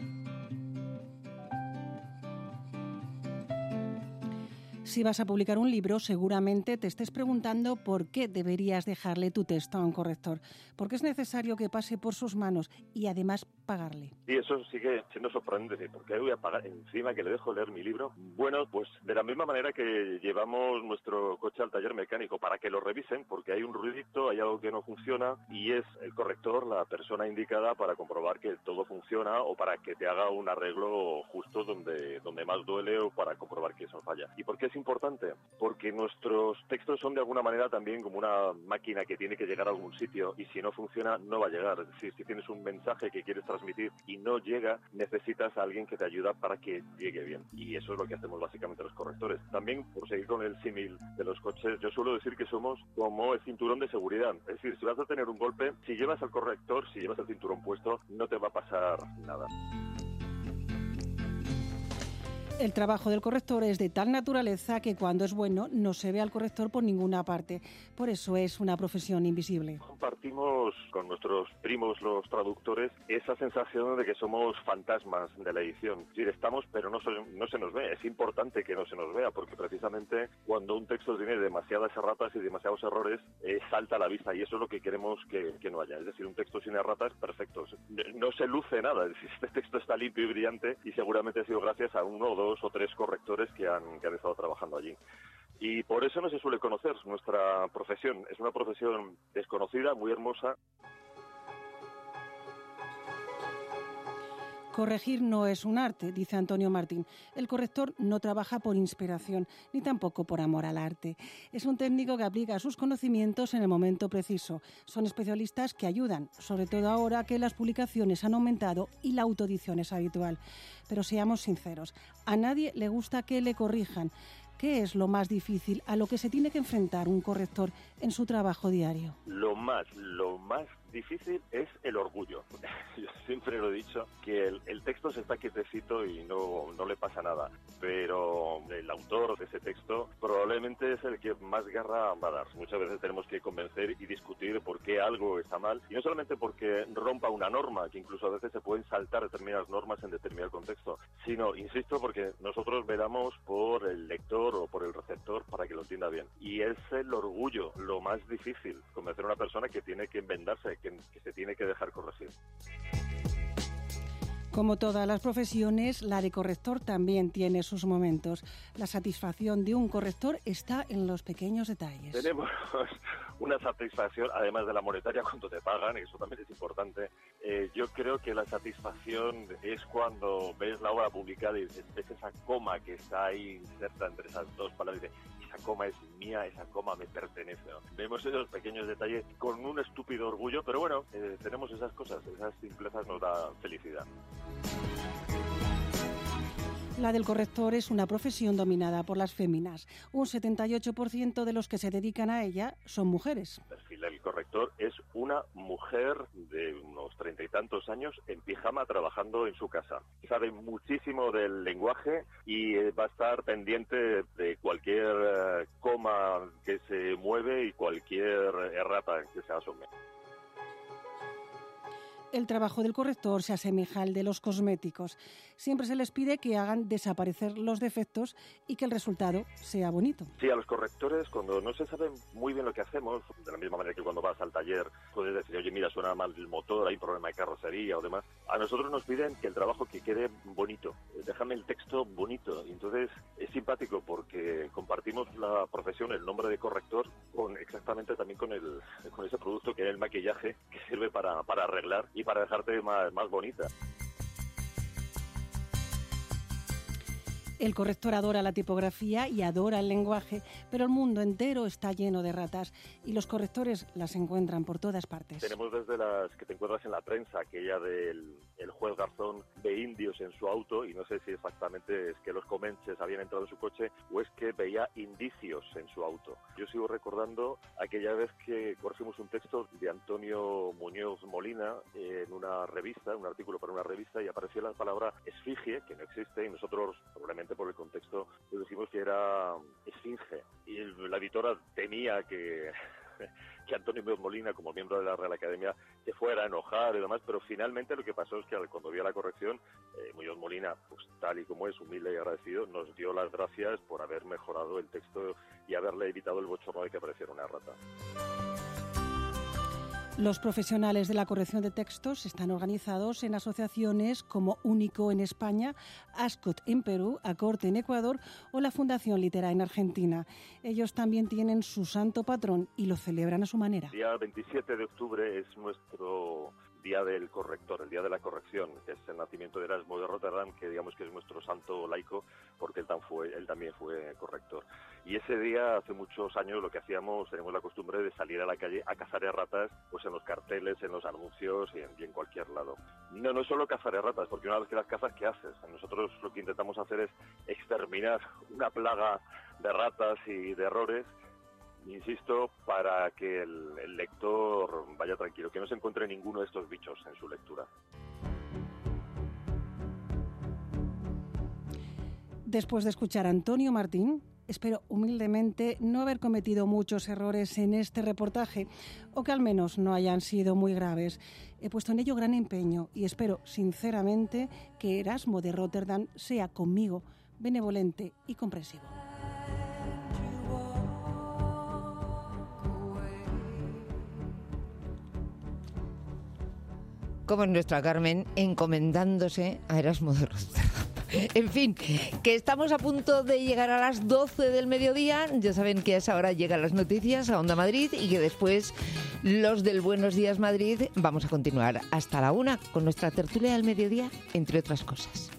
Si vas a publicar un libro, seguramente te estés preguntando por qué deberías dejarle tu texto a un corrector. Porque es necesario que pase por sus manos y además pagarle. Sí, eso sigue siendo sorprendente. ¿Por qué voy a pagar encima que le dejo leer mi libro? Bueno, pues de la misma manera que llevamos nuestro coche al taller mecánico para que lo revisen, porque hay un ruidito, hay algo que no funciona y es el corrector la persona indicada para comprobar que todo funciona o para que te haga un arreglo justo donde más duele o para comprobar que eso falla. ¿Y por qué es importante? Porque nuestros textos son de alguna manera también como una máquina que tiene que llegar a algún sitio y si no funciona no va a llegar. Es decir, si tienes un mensaje que quieres transmitir y no llega, necesitas a alguien que te ayuda para que llegue bien. Y eso es lo que hacemos básicamente los correctores. También, por seguir con el símil de los coches, yo suelo decir que somos como el cinturón de seguridad. Es decir, si vas a tener un golpe, si llevas al corrector, si llevas el cinturón puesto, no te va a pasar nada. El trabajo del corrector es de tal naturaleza que cuando es bueno no se ve al corrector por ninguna parte. Por eso es una profesión invisible. Compartimos con nuestros primos, los traductores, esa sensación de que somos fantasmas de la edición. Es decir, estamos, pero no se nos ve. Es importante que no se nos vea, porque precisamente cuando un texto tiene demasiadas erratas y demasiados errores, salta a la vista, y eso es lo que queremos que no haya. Es decir, un texto sin erratas, perfecto. No se luce nada. Es decir, este texto está limpio y brillante, y seguramente ha sido gracias a uno o dos o tres correctores que han estado trabajando allí. Y por eso no se suele conocer nuestra profesión. Es una profesión desconocida, muy hermosa. Corregir no es un arte, dice Antonio Martín. El corrector no trabaja por inspiración, ni tampoco por amor al arte. Es un técnico que aplica sus conocimientos en el momento preciso. Son especialistas que ayudan, sobre todo ahora que las publicaciones han aumentado y la autoedición es habitual. Pero seamos sinceros, a nadie le gusta que le corrijan. ¿Qué es lo más difícil a lo que se tiene que enfrentar un corrector en su trabajo diario? Lo más difícil es el orgullo. Yo siempre lo he dicho, que el texto se está quietecito y no le pasa nada, pero el autor de ese texto probablemente es el que más garra va a dar. Muchas veces tenemos que convencer y discutir por qué algo está mal, y no solamente porque rompa una norma, que incluso a veces se pueden saltar determinadas normas en determinado contexto, sino, insisto, porque nosotros velamos por el lector o por el receptor para que lo entienda bien. Y es el orgullo lo más difícil, convencer a una persona que tiene que enmendarse, que se tiene que dejar corregir. Como todas las profesiones, la de corrector también tiene sus momentos. La satisfacción de un corrector está en los pequeños detalles. Tenemos una satisfacción, además de la monetaria, cuando te pagan, y eso también es importante. Yo creo que la satisfacción es cuando ves la obra publicada y ves esa coma que está ahí inserta entre esas dos palabras y dices, esa coma es mía, esa coma me pertenece, ¿no? Vemos esos pequeños detalles con un estúpido orgullo, pero bueno, tenemos esas cosas, esas simplezas nos dan felicidad. La del corrector es una profesión dominada por las féminas. Un 78% de los que se dedican a ella son mujeres. El perfil del corrector es una mujer de unos 30 y tantos años en pijama trabajando en su casa. Sabe muchísimo del lenguaje y va a estar pendiente de cualquier coma que se mueve y cualquier errata que se asome. El trabajo del corrector se asemeja al de los cosméticos. Siempre se les pide que hagan desaparecer los defectos y que el resultado sea bonito. Sí, a los correctores, cuando no se sabe muy bien lo que hacemos, de la misma manera que cuando vas al taller puedes decir, oye, mira, suena mal el motor, hay problema de carrocería o demás, a nosotros nos piden que el trabajo que quede bonito, déjame el texto bonito. Y entonces es simpático porque compartimos la profesión, el nombre de corrector, exactamente también con ese producto que es el maquillaje, que sirve para arreglar y para dejarte más bonita. El corrector adora la tipografía y adora el lenguaje, pero el mundo entero está lleno de ratas y los correctores las encuentran por todas partes. Tenemos desde las que te encuentras en la prensa, aquella del juez Garzón ve indios en su auto, y no sé si exactamente es que los comanches habían entrado en su coche o es que veía indicios en su auto. Yo sigo recordando aquella vez que corregimos un texto de Antonio Muñoz Molina en una revista, un artículo para una revista, y apareció la palabra esfinge, que no existe, y nosotros, probablemente por el contexto, le dijimos que era esfinge, y la editora temía que Antonio Muñoz Molina, como miembro de la Real Academia, se fuera a enojar y demás, pero finalmente lo que pasó es que cuando vio la corrección, Muñoz Molina, pues tal y como es, humilde y agradecido, nos dio las gracias por haber mejorado el texto y haberle evitado el bochorno de que apareciera una errata. Los profesionales de la corrección de textos están organizados en asociaciones como Único en España, ASCOT en Perú, ACORTE en Ecuador o la Fundación Litera en Argentina. Ellos también tienen su santo patrón y lo celebran a su manera. El día 27 de octubre es nuestro día del corrector, el día de la corrección, que es el nacimiento de Erasmo de Rotterdam, que digamos que es nuestro santo laico, porque él también fue corrector. Y ese día, hace muchos años, lo que hacíamos, tenemos la costumbre de salir a la calle a cazar erratas, pues en los carteles, en los anuncios y en cualquier lado. No es solo cazar erratas, porque una vez que las cazas, ¿qué haces? Nosotros lo que intentamos hacer es exterminar una plaga de ratas y de errores, insisto, para que el lector vaya tranquilo, que no se encuentre ninguno de estos bichos en su lectura. Después de escuchar a Antonio Martín, espero humildemente no haber cometido muchos errores en este reportaje, o que al menos no hayan sido muy graves. He puesto en ello gran empeño y espero sinceramente que Erasmo de Rotterdam sea conmigo benevolente y comprensivo. Como es nuestra Carmen, encomendándose a Erasmo de Rotterdam. En fin, que estamos a punto de llegar a las 12 del mediodía. Ya saben que a esa hora llegan las noticias a Onda Madrid y que después los del Buenos Días Madrid vamos a continuar hasta la 1 con nuestra tertulia del mediodía, entre otras cosas.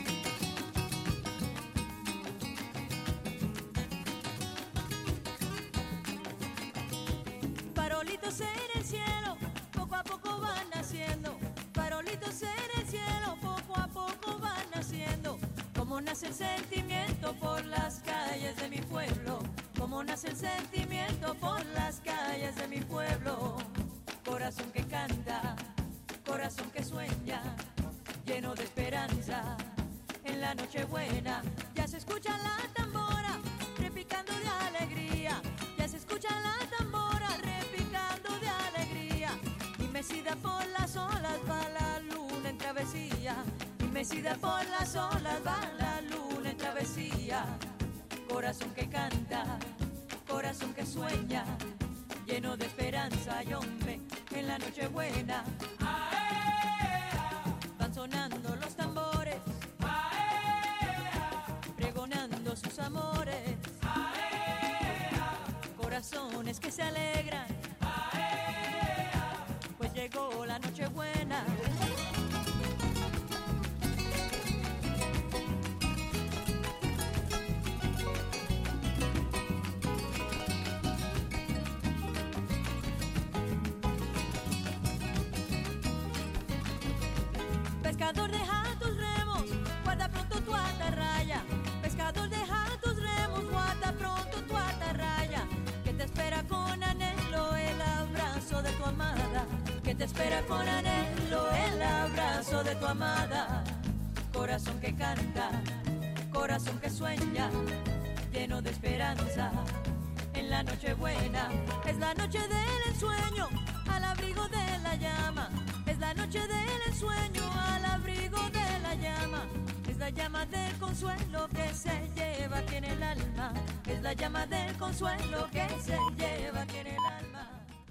Farolitos en el cielo, poco a poco van naciendo. Farolitos en el cielo, poco a poco van naciendo. Como nace el sentimiento por las calles de mi pueblo. Como nace el sentimiento por las calles de mi pueblo. Corazón que canta, corazón que sueña, lleno de esperanza. En la noche buena ya se escucha la tambora, repicando de alegría. Ya se escucha la tambora, repicando de alegría. Y mecida por las olas va la luna en travesía. Y mecida por las olas va la luna en travesía. Corazón que canta, corazón que sueña, lleno de esperanza y hombre, en la noche buena. Van sonando los tambores, pregonando sus amores. Corazones que se alegran, pues llegó la noche buena. Pescador, deja tus remos, guarda pronto tu atarraya. Pescador, deja tus remos, guarda pronto tu atarraya. Que te espera con anhelo el abrazo de tu amada. Que te espera con anhelo el abrazo de tu amada. Corazón que canta, corazón que sueña, lleno de esperanza. En la noche buena es la noche del ensueño, al abrigo de la llama. Es la noche del ensueño, al abrigo de la llama. Es la llama del consuelo que se lleva aquí en el alma. Es la llama del consuelo que se lleva aquí en el alma.